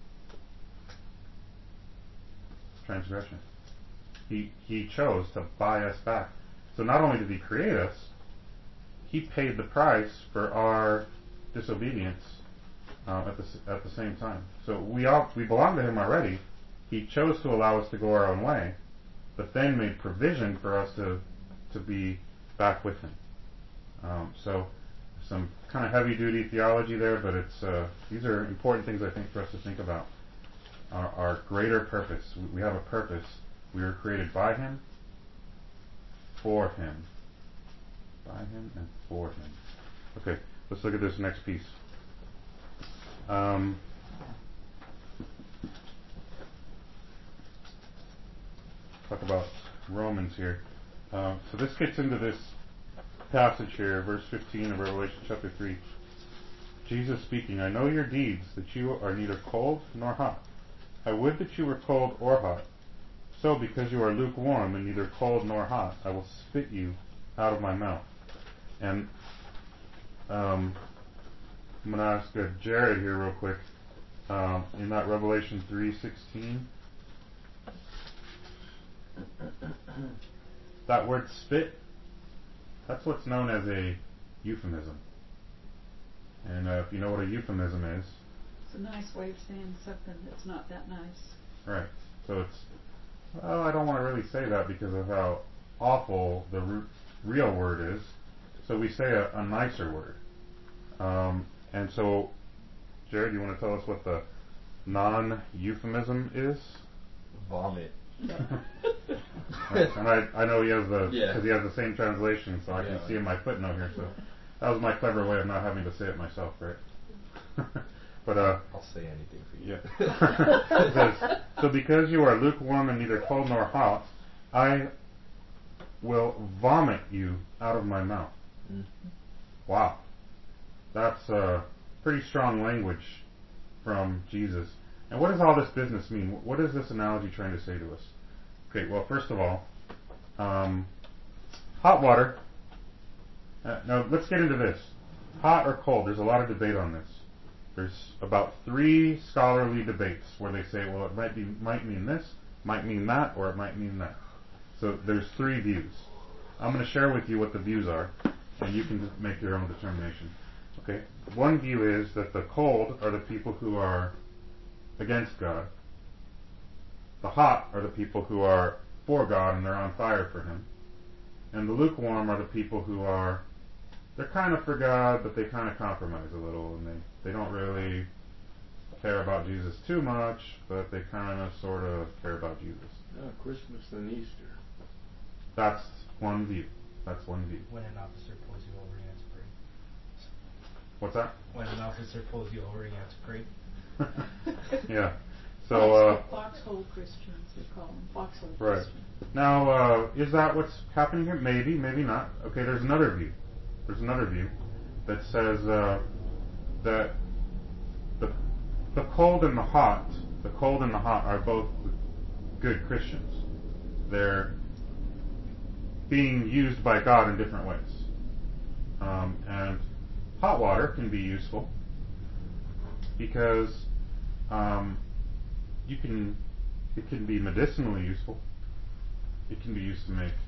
transgression. He chose to buy us back. So not only did he create us, he paid the price for our disobedience at the same time. So we belong to him already. He chose to allow us to go our own way, but then made provision for us to be back with him. So some kind of heavy-duty theology there, but these are important things I think for us to think about. Our greater purpose. We have a purpose. We were created by him, for him. By him and for him. Okay, let's look at this next piece. Talk about Romans here. So this gets into this passage here, verse 15 of Revelation chapter 3. Jesus speaking, I know your deeds, that you are neither cold nor hot. I would that you were cold or hot. So because you are lukewarm and neither cold nor hot, I will spit you out of my mouth. And I'm going to ask Jared here real quick, in that Revelation 3:16, that word spit, that's what's known as a euphemism. And if you know what a euphemism is, It's a nice way of saying something that's not that nice. right? So it's, well, I don't want to really say that because of how awful the real word is. So we say a nicer word. And so, Jared, you want to tell us what the non-euphemism is? Vomit. Right. And I know he has because he has the same translation, so I can see in my footnote here. So that was my clever way of not having to say it myself, right? But I'll say anything for you. Yeah. It says, so because you are lukewarm and neither cold nor hot, I will vomit you out of my mouth. Mm-hmm. Wow. That's pretty strong language from Jesus. And what does all this business mean? What is this analogy trying to say to us? Okay, well, first of all, hot water. Now, let's get into this. Hot or cold? There's a lot of debate on this. There's about 3 scholarly debates where they say, well, it might mean this, might mean that, or it might mean that. So there's 3 views. I'm going to share with you what the views are, and you can make your own determination. Okay? One view is that the cold are the people who are against God. The hot are the people who are for God and they're on fire for Him. And the lukewarm are the people who are, they're kind of for God, but they kind of compromise a little, and they don't really care about Jesus too much, but they kind of sort of care about Jesus. Christmas and Easter. That's one view. That's one view. When an officer pulls you over, you have to pray. What's that? When an officer pulls you over, you have to pray. Yeah. So, foxhole Christians, they call them. Foxhole right. Christians. Now, is that what's happening here? Maybe, maybe not. Okay, there's another view. There's another view that says that the cold and the hot are both good Christians. They're being used by God in different ways. And hot water can be useful because it can be medicinally useful. It can be used to make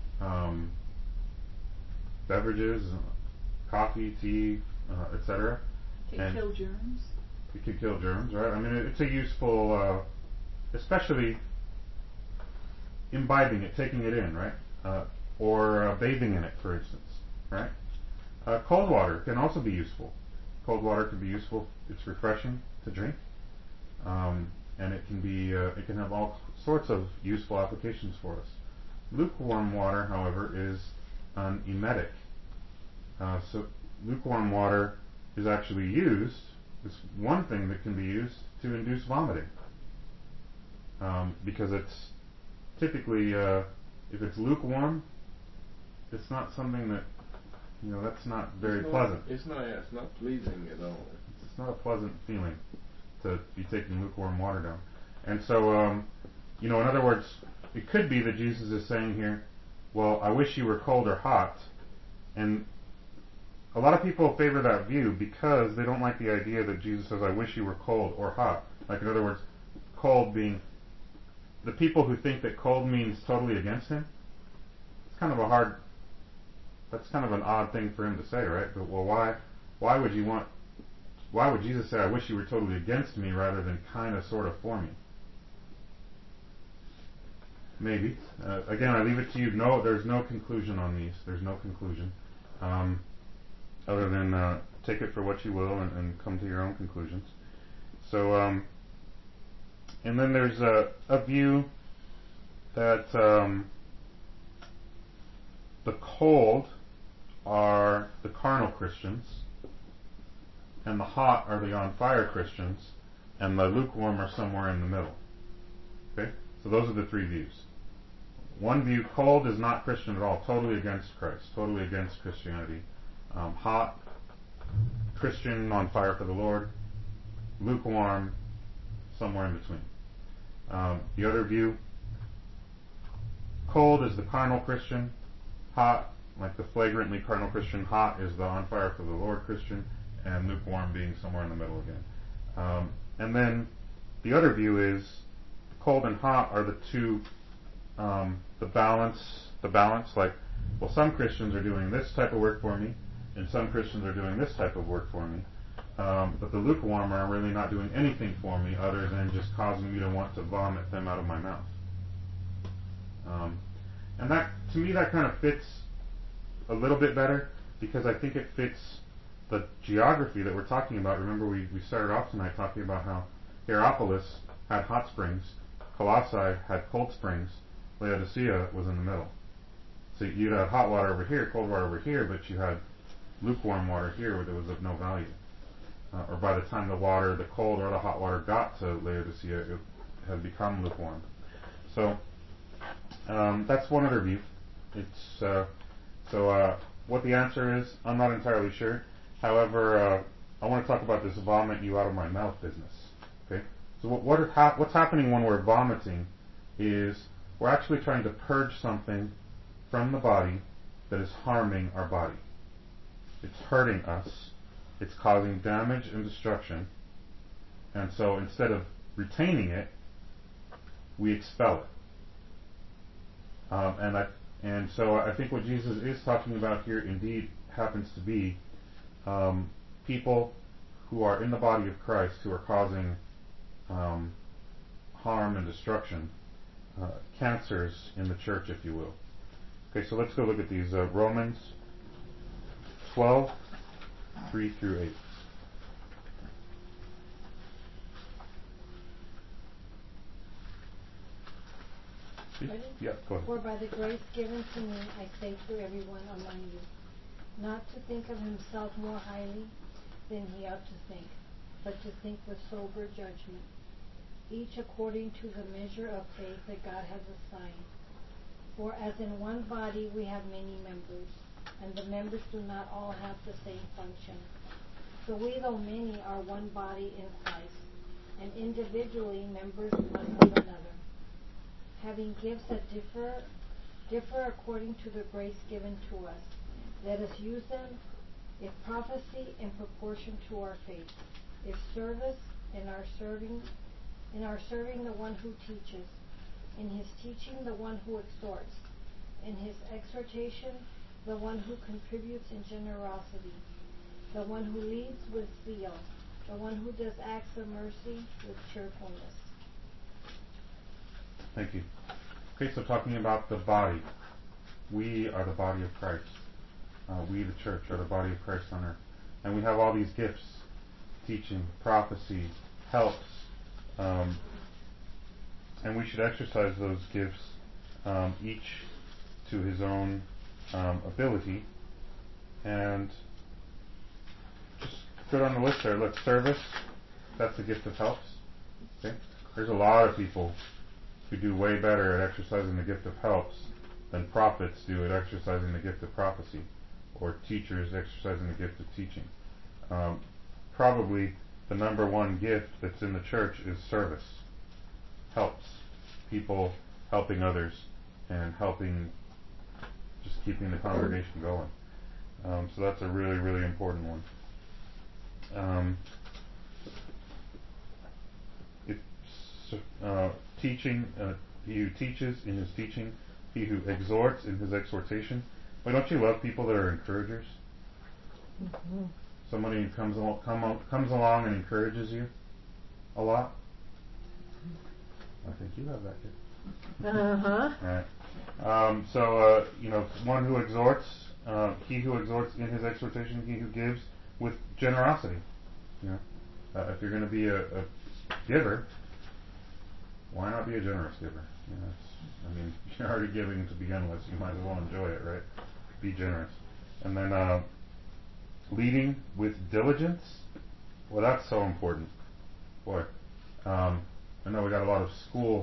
beverages, coffee, tea, etc. Can kill germs. It can kill germs, right? I mean, it's a useful, especially imbibing it, taking it in, right? Or bathing in it, for instance, right? Cold water can also be useful. Cold water can be useful. It's refreshing to drink, and it can be. It can have all sorts of useful applications for us. Lukewarm water, however, is an emetic. So lukewarm water is actually used. It's one thing that can be used to induce vomiting, because typically, if it's lukewarm, it's not something that, that's not very pleasant. It's not pleasing at all. It's not a pleasant feeling to be taking lukewarm water down. And so, in other words, it could be that Jesus is saying here, well, I wish you were cold or hot. And a lot of people favor that view because they don't like the idea that Jesus says, I wish you were cold or hot. Like, in other words, cold being, the people who think that cold means totally against him, it's kind of that's kind of an odd thing for him to say, right? But, well, why would Jesus say, I wish you were totally against me rather than kind of sort of for me? Maybe. Again, I leave it to you. No, there's no conclusion on these. There's no conclusion. Other than take it for what you will and come to your own conclusions. So, and then there's a view that the cold are the carnal Christians, and the hot are the on-fire Christians, and the lukewarm are somewhere in the middle. Okay? So those are the three views. One view, cold is not Christian at all, totally against Christ, totally against Christianity. Hot, Christian, on fire for the Lord. Lukewarm, somewhere in between. The other view, cold is the carnal Christian. Hot, like the flagrantly carnal Christian. Hot is the on fire for the Lord Christian. And lukewarm being somewhere in the middle again. And then the other view is cold and hot are the two, the balance, like, well, some Christians are doing this type of work for me, and some Christians are doing this type of work for me. But the lukewarm are really not doing anything for me other than just causing me to want to vomit them out of my mouth. And that, to me, that kind of fits a little bit better because I think it fits the geography that we're talking about. Remember, we started off tonight talking about how Hierapolis had hot springs, Colossae had cold springs, Laodicea was in the middle. So you'd have hot water over here, cold water over here, but you had lukewarm water here where there was of no value. Or by the time the cold or the hot water got to Laodicea, it had become lukewarm. So that's one other view. It's what the answer is, I'm not entirely sure. However, I want to talk about this vomit you out of my mouth business. Okay? So what's happening when we're vomiting is we're actually trying to purge something from the body that is harming our body. It's hurting us. It's causing damage and destruction. And so instead of retaining it, we expel it. And so I think what Jesus is talking about here indeed happens to be people who are in the body of Christ who are causing harm and destruction, cancers in the church, if you will. Okay, so let's go look at these. Romans 12, 3 through 8. Ready? Yeah, go ahead. For by the grace given to me, I say to everyone among you, not to think of himself more highly than he ought to think, but to think with sober judgment, each according to the measure of faith that God has assigned. For as in one body we have many members, and the members do not all have the same function. So we, though many, are one body in Christ, and individually members one of another, having gifts that differ according to the grace given to us. Let us use them. If prophecy, in proportion to our faith. If service, in our serving the one who teaches. In his teaching, the one who exhorts. In his exhortation, the one who contributes in generosity. The one who leads with zeal. The one who does acts of mercy with cheerfulness. Thank you. Okay, so talking about the body. We are the body of Christ. We, the church, are the body of Christ on earth. And we have all these gifts: teaching, prophecy, helps. And we should exercise those gifts, each to his own ability. And just go down the list there. Look, service, that's the gift of helps. Okay? There's a lot of people who do way better at exercising the gift of helps than prophets do at exercising the gift of prophecy, or teachers exercising the gift of teaching. Probably the number one gift that's in the church is service. Helps. People helping others and helping, just keeping the congregation going. So that's a really, really important one. Teaching, he who teaches in his teaching, he who exhorts in his exhortation. But don't you love people that are encouragers? Mm-hmm. Somebody who comes along and encourages you a lot. I think you have that kid. Uh-huh. Right. So one who exhorts, he who exhorts in his exhortation, he who gives with generosity. If you're going to be a giver, why not be a generous giver? You're already giving to begin with, so you might as well enjoy it, right? Be generous. And then leading with diligence. Well, that's so important. Boy, I know we got a lot of school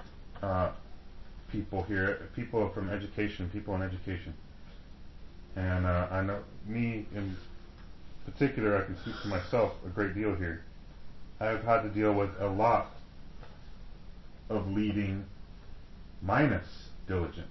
people here, people from education, people in education. And I know, me in particular, I can speak for myself a great deal here. I've had to deal with a lot of leading minus diligence.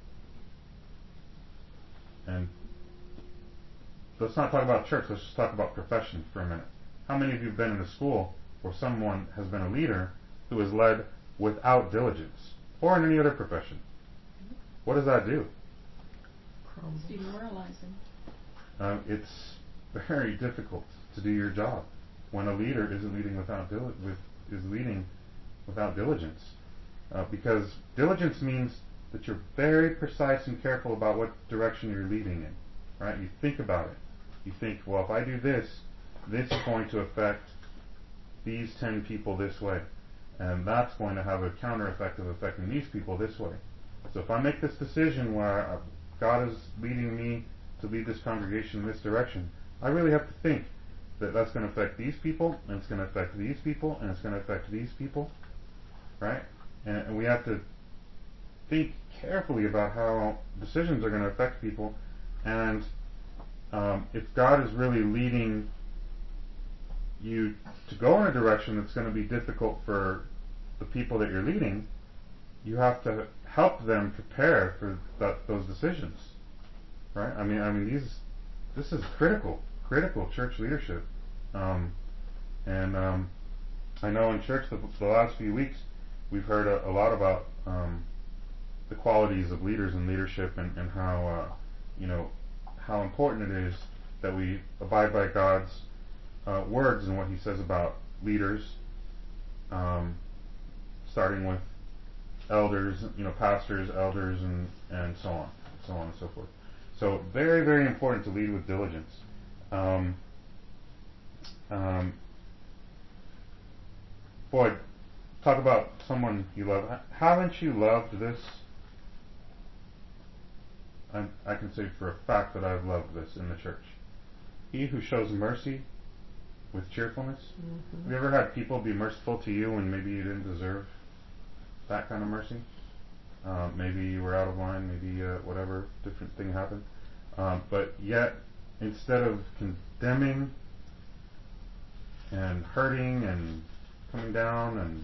And let's not talk about church, let's just talk about profession for a minute. How many of you have been in a school where someone has been a leader who has led without diligence, or in any other profession? What does that do? It's demoralizing. It's very difficult to do your job when a leader isn't leading without diligence, because diligence means that you're very precise and careful about what direction you're leading in. Right? You think about it. You think, well, if I do this, this is going to affect these 10 people this way, and that's going to have a counter effect of affecting these people this way. So if I make this decision where God is leading me to lead this congregation in this direction, I really have to think that that's going to affect these people, and it's going to affect these people, and it's going to affect these people, right? And we have to think carefully about how decisions are going to affect people, and if God is really leading you to go in a direction that's going to be difficult for the people that you're leading, you have to help them prepare for those decisions, right? This is critical church leadership, and I know in church the last few weeks we've heard a lot about the qualities of leaders and leadership, and how how important it is that we abide by God's words and what He says about leaders, starting with elders, pastors, elders, and so on and so forth. So very, very important to lead with diligence. Boy, talk about someone you love. Haven't you loved this? I can say for a fact that I've loved this in the church. He who shows mercy with cheerfulness. Mm-hmm. Have you ever had people be merciful to you when maybe you didn't deserve that kind of mercy? Maybe you were out of line, maybe whatever, different thing happened. But yet, instead of condemning and hurting and coming down and,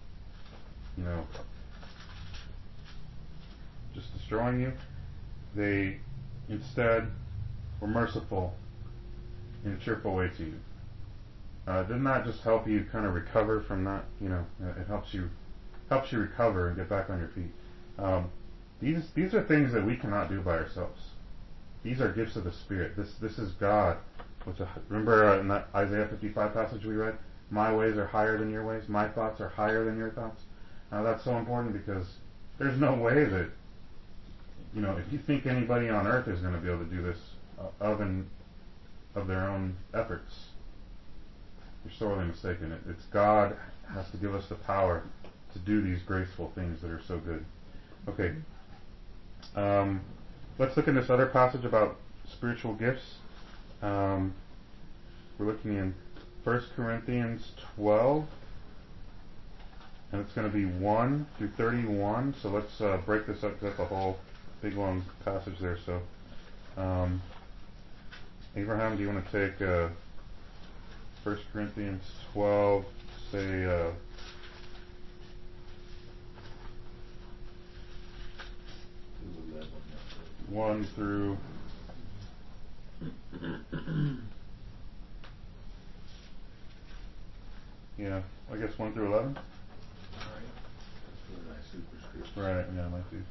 just destroying you, they instead were merciful in a cheerful way to you. Didn't that just help you kind of recover from that? It helps you recover and get back on your feet. These are things that we cannot do by ourselves. These are gifts of the Spirit. This is God. Remember in that Isaiah 55 passage we read, my ways are higher than your ways, my thoughts are higher than your thoughts. That's so important, because there's no way that, if you think anybody on earth is going to be able to do this of their own efforts, you're sorely mistaken. It's God has to give us the power to do these graceful things that are so good. Okay. Let's look in this other passage about spiritual gifts. We're looking in 1 Corinthians 12. and it's going to be 1 through 31. So let's break this up, because that's a whole big long passage there. So, Abraham, do you want to take 1 Corinthians 12, say 1 through yeah, I guess 1 through 11. Right, yeah, might be.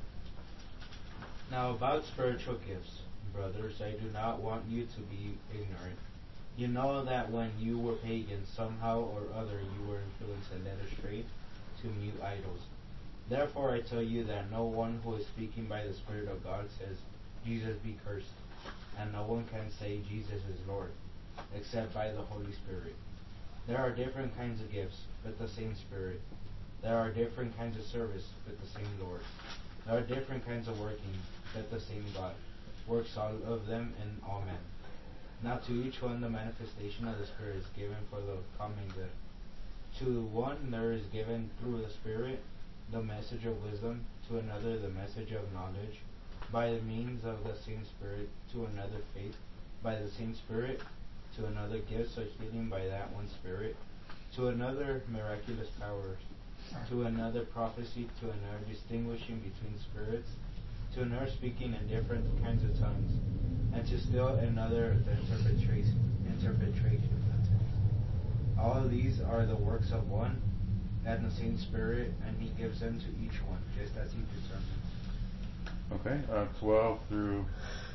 Now about spiritual gifts, brothers, I do not want you to be ignorant. You know that when you were pagans, somehow or other you were influenced and led astray to mute idols. Therefore I tell you that no one who is speaking by the Spirit of God says, Jesus be cursed, and no one can say Jesus is Lord, except by the Holy Spirit. There are different kinds of gifts, but the same Spirit. There are different kinds of service, but the same Lord. There are different kinds of working, but the same God works all of them in all men. Now to each one the manifestation of the Spirit is given for the common good. To one there is given through the Spirit the message of wisdom, to another the message of knowledge, by the means of the same Spirit, to another faith, by the same Spirit, to another gifts of healing by that one Spirit, to another miraculous powers, to another prophecy, to another distinguishing between spirits, to another speaking in different kinds of tongues, and to still another the interpretation of tongues. All of these are the works of one and the same Spirit, and He gives them to each one, just as He determines. Okay, 12 through,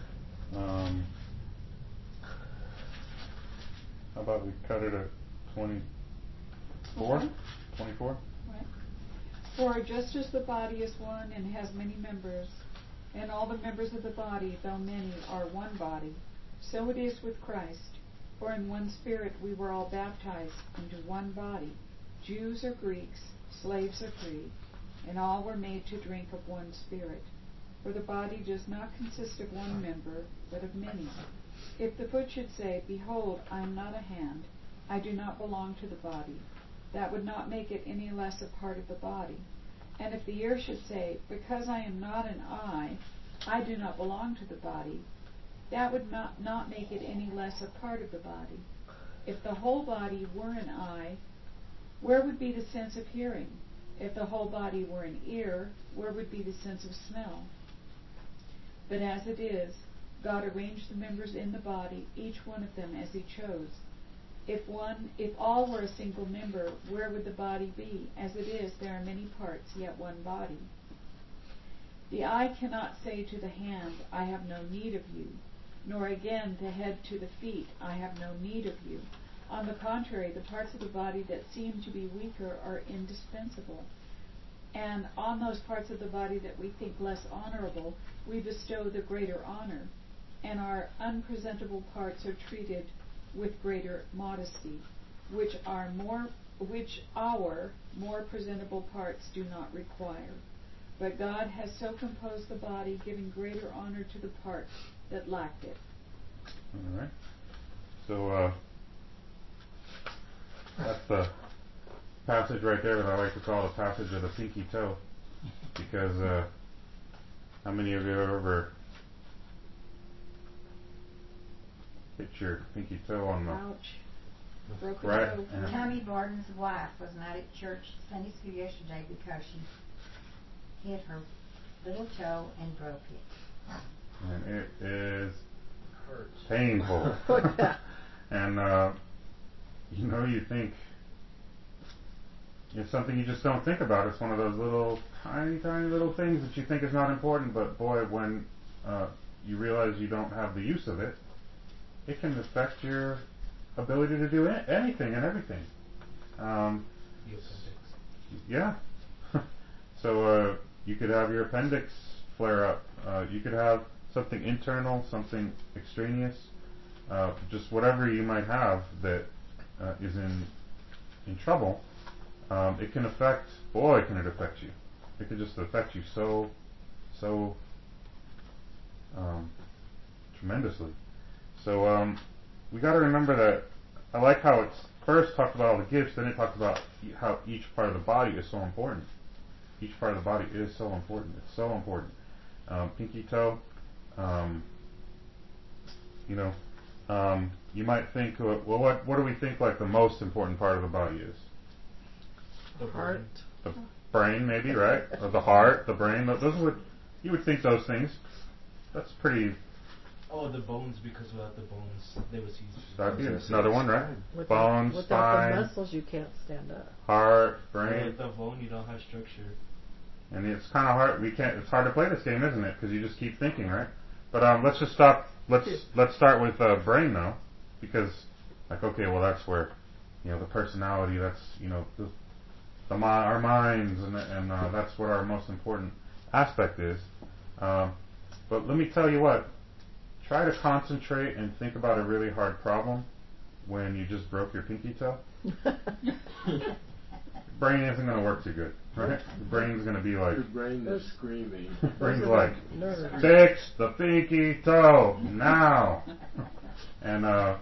how about we cut it at 24? Okay. 24? Right. For just as the body is one and has many members, and all the members of the body, though many, are one body, so it is with Christ. For in one Spirit we were all baptized into one body, Jews or Greeks, slaves or free, and all were made to drink of one Spirit. For the body does not consist of one member, but of many. If the foot should say, Behold, I am not a hand, I do not belong to the body, that would not make it any less a part of the body. And if the ear should say, Because I am not an eye, I do not belong to the body, that would not make it any less a part of the body. If the whole body were an eye, where would be the sense of hearing? If the whole body were an ear, where would be the sense of smell? But as it is, God arranged the members in the body, each one of them as He chose. If all were a single member, where would the body be? As it is, there are many parts, yet one body. The eye cannot say to the hand, I have no need of you, nor again the head to the feet, I have no need of you. On the contrary, the parts of the body that seem to be weaker are indispensable. And on those parts of the body that we think less honorable, we bestow the greater honor, and our unpresentable parts are treated with greater modesty, which our more presentable parts do not require. But God has so composed the body, giving greater honor to the parts that lacked it. All right. So that's the passage right there that I like to call the passage of the pinky toe, because how many of you have ever hit your pinky toe on the Ouch. Broken right? toe. Yeah. Tommy Barton's wife was not at church Sunday school yesterday because she hit her little toe and broke it. And it is Hurts. painful. Yeah. And you think it's something you just don't think about. It's one of those little tiny little things that you think is not important, but boy, when you realize you don't have the use of it, it can affect your ability to do anything and everything. The appendix. Yeah. So you could have your appendix flare up. You could have something internal, something extraneous, just whatever you might have that is in trouble. It can affect. Boy, can it affect you! It can just affect you so tremendously. So we got to remember that. I like how first talked about all the gifts, then it talked about how each part of the body is so important. Each part of the body is so important. It's so important. Pinky toe, you might think, well, what do we think like the most important part of the body is? The Heart. The brain, maybe, right? Or the heart, the brain. Those are what you would think. Those things. That's pretty. Oh, the bones, because without the bones, they would cease. That's another one, right? Bones, Without spine, the muscles, you can't stand up. heart, Right. brain. With the bone, you don't have structure. And it's kind of hard. It's hard to play this game, isn't it? Because you just keep thinking, right? But let's just stop. Let's start with brain now, because like, okay, well, that's where the personality. That's our minds, and that's what our most important aspect is. But let me tell you what. Try to concentrate and think about a really hard problem when you just broke your pinky toe. Brain isn't going to work too good, right? The brain's going to be like... Your brain is screaming. Brain's like, fix the pinky toe now! And,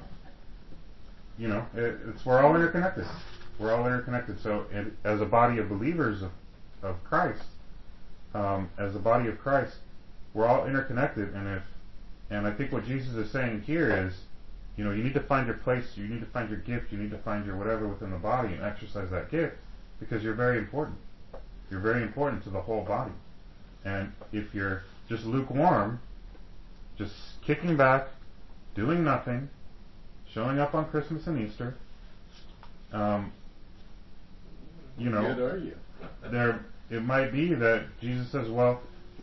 we're all interconnected. We're all interconnected. So as a body of believers of Christ, as a body of Christ, we're all interconnected. And I think what Jesus is saying here is, you need to find your place, you need to find your gift, you need to find your whatever within the body and exercise that gift, because you're very important. You're very important to the whole body. And if you're just lukewarm, just kicking back, doing nothing, showing up on Christmas and Easter, Good are you? It might be that Jesus says, well,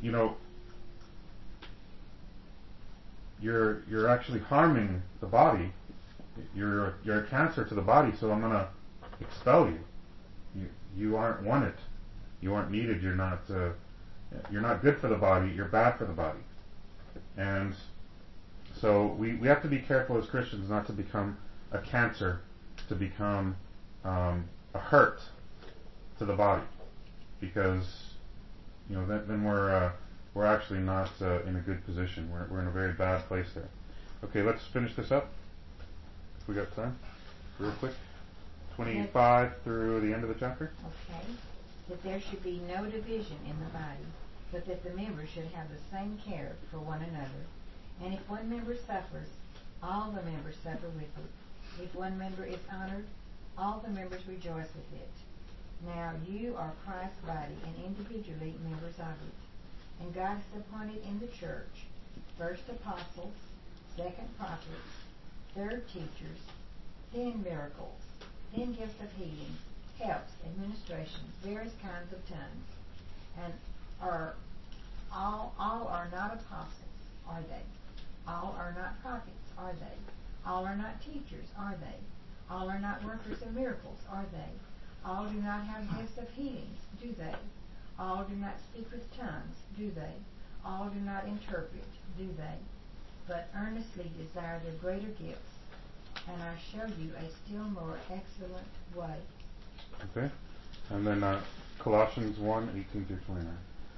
you're actually harming the body. You're a cancer to the body, so I'm going to expel you. You aren't wanted. You aren't needed. You're not good for the body. You're bad for the body. And so we have to be careful as Christians not to become a cancer, to become a hurt to the body, because then we're actually not in a good position. We're in a very bad place there. Okay, let's finish this up. If we got time, real quick. 25 through the end of the chapter. Okay. That there should be no division in the body, but that the members should have the same care for one another. And if one member suffers, all the members suffer with it. If one member is honored, all the members rejoice with it. Now you are Christ's body, and individually members of it. And God has appointed in the church, first apostles, second prophets, third teachers, then miracles, then gifts of healing, helps, administrations, various kinds of tongues. And all are not apostles, are they? All are not prophets, are they? All are not teachers, are they? All are not workers of miracles, are they? All do not have gifts of healings, do they? All do not speak with tongues, do they? All do not interpret, do they? But earnestly desire the greater gifts, and I show you a still more excellent way. Okay. And then Colossians 1:18 through 29.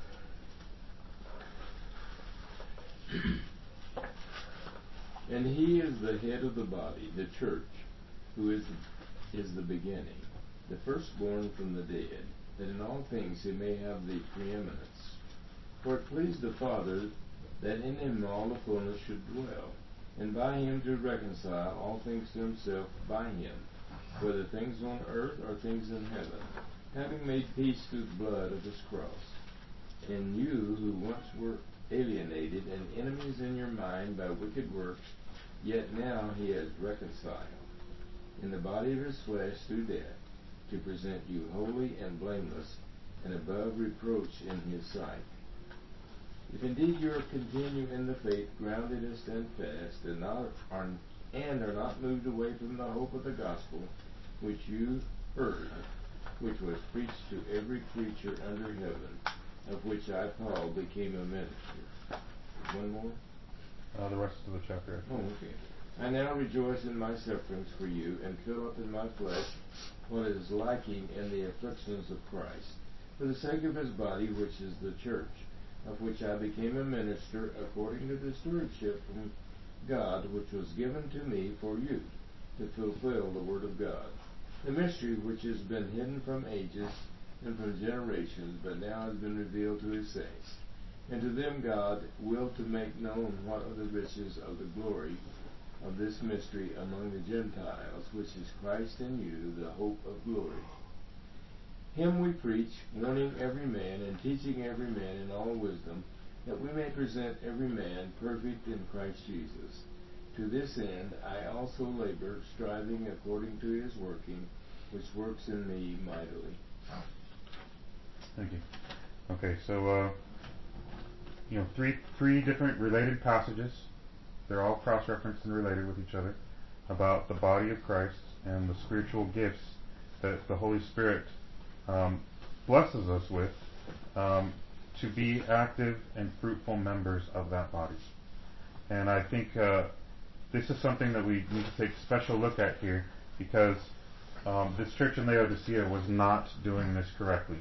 And he is the head of the body, the church, who is the beginning, the firstborn from the dead, that in all things he may have the preeminence. For it pleased the Father that in him all the fullness should dwell, and by him to reconcile all things to himself by him, whether things on earth or things in heaven, having made peace through the blood of his cross. And you, who once were alienated and enemies in your mind by wicked works, yet now he has reconciled in the body of his flesh through death, to present you holy and blameless and above reproach in his sight. If indeed you continue in the faith, grounded and steadfast, and are not moved away from the hope of the gospel which you heard, which was preached to every creature under heaven, of which I, Paul, became a minister. One more? The rest of the chapter. Oh, okay. I now rejoice in my sufferings for you, and fill up in my flesh what is lacking in the afflictions of Christ, for the sake of his body, which is the church, of which I became a minister according to the stewardship from God which was given to me for you, to fulfill the word of God. The mystery which has been hidden from ages and from generations, but now has been revealed to his saints. And to them God willed to make known what are the riches of the glory of this mystery among the Gentiles, which is Christ in you, the hope of glory. Him we preach, warning every man and teaching every man in all wisdom, that we may present every man perfect in Christ Jesus. To this end I also labor, striving according to his working, which works in me mightily. Thank you. Okay, so three different related passages. They're all cross-referenced and related with each other about the body of Christ and the spiritual gifts that the Holy Spirit blesses us with to be active and fruitful members of that body. And I think this is something that we need to take a special look at here, because this church in Laodicea was not doing this correctly.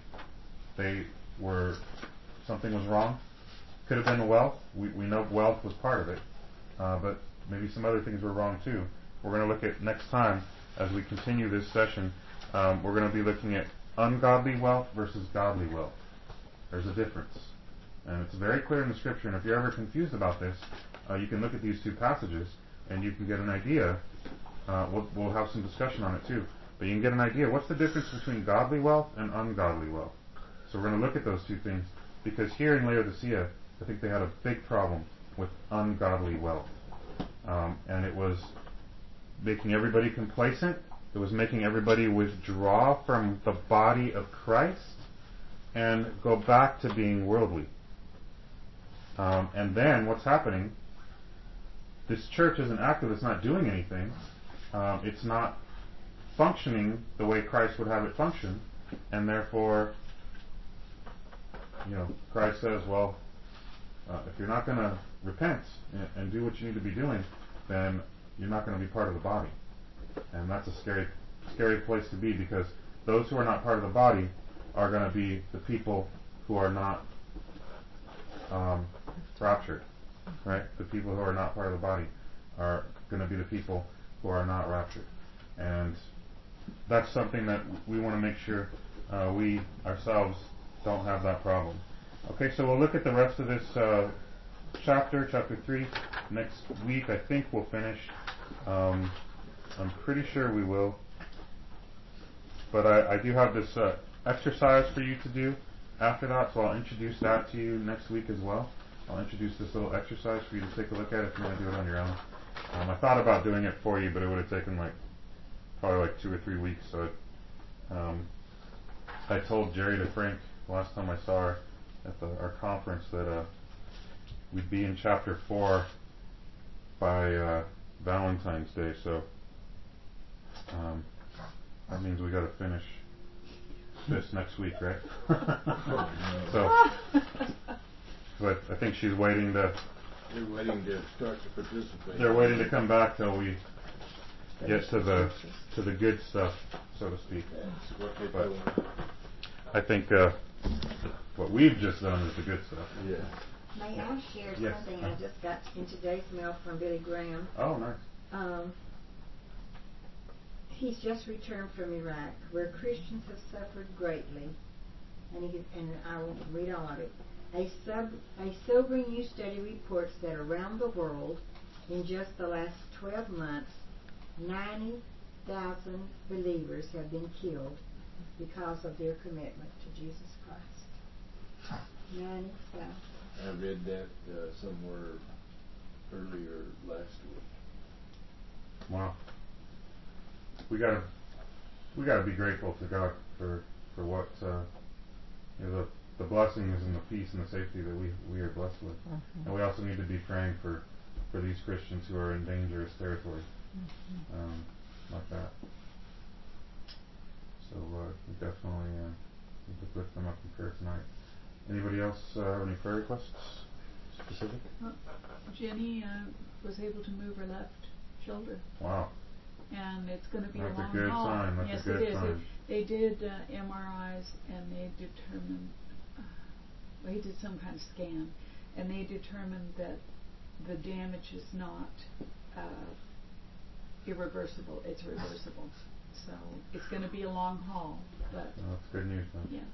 Something was wrong. Could have been wealth. We know wealth was part of it, but maybe some other things were wrong too. We're going to look at next time, as we continue this session, we're going to be looking at ungodly wealth versus godly wealth. There's a difference. And it's very clear in the Scripture, and if you're ever confused about this, you can look at these two passages, and you can get an idea. We'll have some discussion on it too. But you can get an idea. What's the difference between godly wealth and ungodly wealth? So we're going to look at those two things, because here in Laodicea, I think they had a big problem with ungodly wealth. And it was making everybody complacent. It was making everybody withdraw from the body of Christ and go back to being worldly. And then what's happening? This church isn't active. It's not doing anything. It's not functioning the way Christ would have it function. And therefore, Christ says, well, if you're not going to repent and do what you need to be doing, then you're not going to be part of the body. And that's a scary place to be, because those who are not part of the body are going to be the people who are not raptured, right? The people who are not part of the body are going to be the people who are not raptured. And that's something that we want to make sure we ourselves don't have that problem. Okay, so we'll look at the rest of this chapter 3, next week. I think we'll finish. I'm pretty sure we will. But I do have this exercise for you to do after that, so I'll introduce that to you next week as well. I'll introduce this little exercise for you to take a look at if you want to do it on your own. I thought about doing it for you, but it would have taken probably 2 or 3 weeks. So I told Jerry DeFrank last time I saw her at our conference that we'd be in chapter 4 by Valentine's Day. So that means we got to finish this next week, right? But I think she's waiting to. They're waiting to start to participate. They're waiting to come back till we get to the good stuff, so to speak. That's what they But do. I think what we've just done is the good stuff. Yeah. May I share Yes. something I just got in today's mail from Billy Graham? Oh, nice. He's just returned from Iraq, where Christians have suffered greatly, and I will read all of it. A sobering new study reports that around the world, in just the last 12 months, 90,000 believers have been killed because of their commitment to Jesus Christ. 90,000. I read that somewhere earlier last week. Wow. We gotta be grateful to God for what the blessings and the peace and the safety that we are blessed with. Mm-hmm. And we also need to be praying for these Christians who are in dangerous territory, like that. So we definitely need to lift them up in prayer tonight. Anybody else have any prayer requests? Specific? Jenny was able to move her left shoulder. Wow. And it's going to be That's a long a good haul. sign. That's yes, a good it is. sign. They did MRIs, and they determined. He did some kind of scan, and they determined that the damage is not irreversible. It's reversible. So it's going to be a long haul, but Well, that's good news, then. yeah.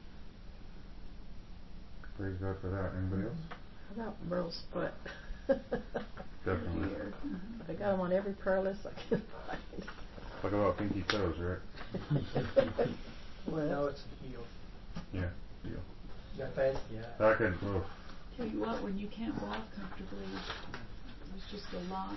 Praise God for that. Anybody else? How about Merle's foot? Definitely. Here. I got him on every prayer list I can find. Talk about pinky toes, right? Well, Now it's healed. Yeah. Deal. Yeah, fast, yeah. That can. Oh. Tell you what, when you can't walk comfortably, there's just a lot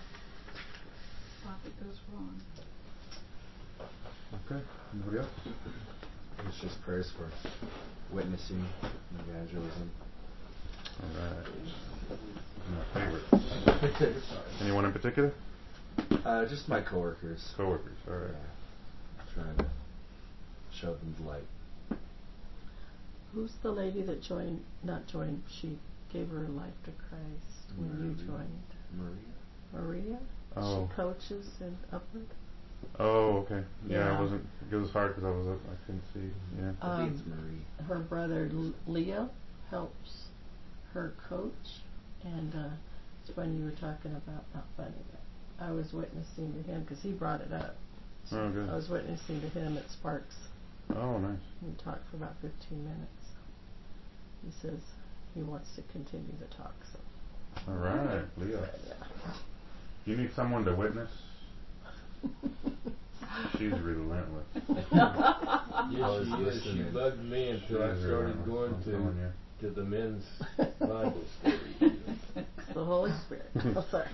that goes wrong. Okay. Anybody else? It's just prayers for witnessing, evangelism. Alright. My favorites. Anyone in particular? Just my coworkers. Coworkers. Alright. Trying to show them the light. who's the lady that not joined, she gave her life to Christ when you joined? Maria? Oh. She coaches in Upward? Oh, okay. Yeah, Yeah. I wasn't. It was hard because I couldn't see. Yeah. I think it's Marie. Her brother Leo helps her coach, and it's funny you were talking about, not funny, but I was witnessing to him because he brought it up. So Oh, good. I was witnessing to him at Sparks. Oh, nice. We talked for about 15 minutes. He says he wants to continue the talk. So. All right, Leo. Yeah. You need someone to witness. She's relentless. Yes, she is. She bugged me until I She's started going I'm telling you. to the men's Bible study. It's the Holy Spirit. I'm sorry.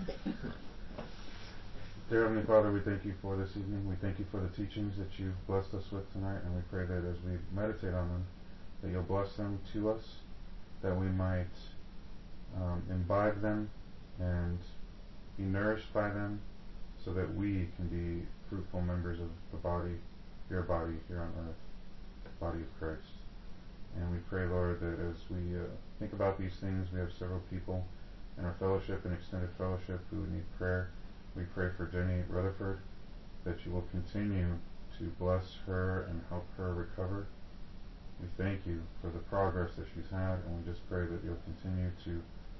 Dear Heavenly Father, we thank you for this evening. We thank you for the teachings that you've blessed us with tonight, and we pray that as we meditate on them, that you'll bless them to us, that we might imbibe them and be nourished by them, so that we can be fruitful members of the body, your body here on earth, the body of Christ. And we pray, Lord, that as we think about these things, we have several people in our fellowship and extended fellowship who need prayer. We pray for Jenny Rutherford, that you will continue to bless her and help her recover. We thank you for the progress that she's had, and we just pray that you'll continue to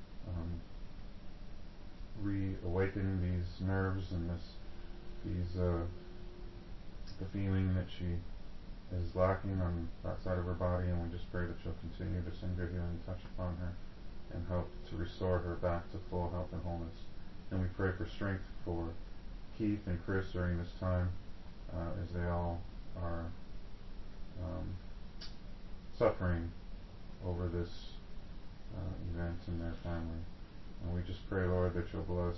reawaken these nerves and the feeling that she is lacking on that side of her body, and we just pray that you'll continue to send your healing touch upon her and help to restore her back to full health and wholeness. And we pray for strength for Keith and Chris during this time, as they all are suffering over this event in their family. And we just pray, Lord, that you'll bless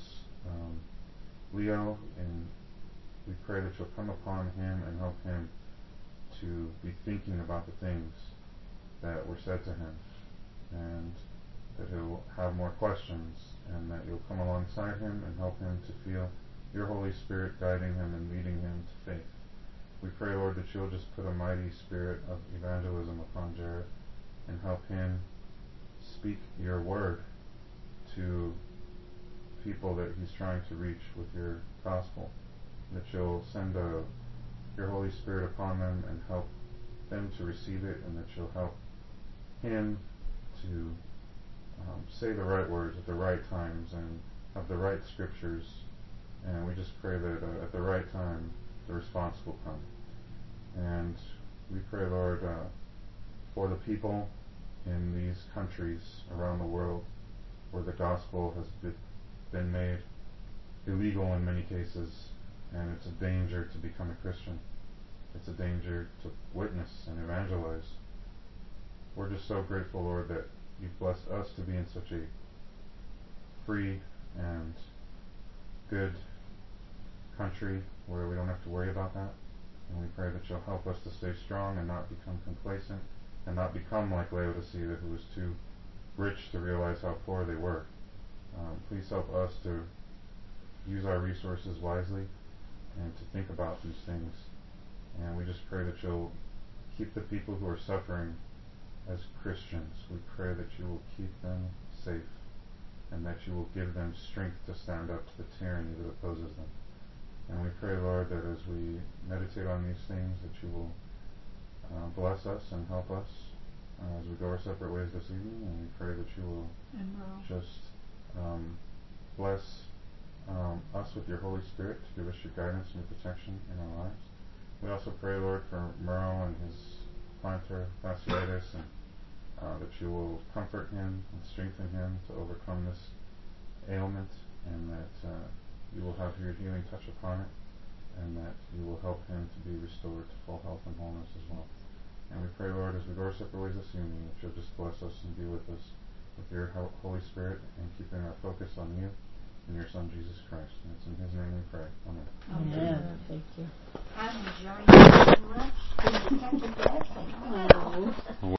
Leo, and we pray that you'll come upon him and help him to be thinking about the things that were said to him, and that he'll have more questions, and that you'll come alongside him and help him to feel your Holy Spirit guiding him and leading him to faith. We pray, Lord, that you'll just put a mighty spirit of evangelism upon Jared and help him speak your word to people that he's trying to reach with your gospel. That you'll send your Holy Spirit upon them and help them to receive it, and that you'll help him to say the right words at the right times and have the right scriptures. And we just pray that at the right time the response will come. And we pray, Lord, for the people in these countries around the world where the gospel has been made illegal in many cases, and it's a danger to become a Christian. It's a danger to witness and evangelize. We're just so grateful, Lord, that you've blessed us to be in such a free and good country where we don't have to worry about that. And we pray that you'll help us to stay strong and not become complacent and not become like Laodicea, who was too rich to realize how poor they were. Please help us to use our resources wisely and to think about these things. And we just pray that you'll keep the people who are suffering as Christians. We pray that you will keep them safe and that you will give them strength to stand up to the tyranny that opposes them. And we pray, Lord, that as we meditate on these things, that you will bless us and help us as we go our separate ways this evening. And we pray that you will just bless us with your Holy Spirit to give us your guidance and your protection in our lives. We also pray, Lord, for Merle and his plantar fasciitis, and that you will comfort him and strengthen him to overcome this ailment, and that you will have your healing touch upon it, and that you will help him to be restored to full health and wholeness as well. And we pray, Lord, as we go our separate ways this evening, that you'll just bless us and be with us with your Holy Spirit, and keeping our focus on you and your Son, Jesus Christ. And it's in his name we pray. Amen. Amen. Thank you.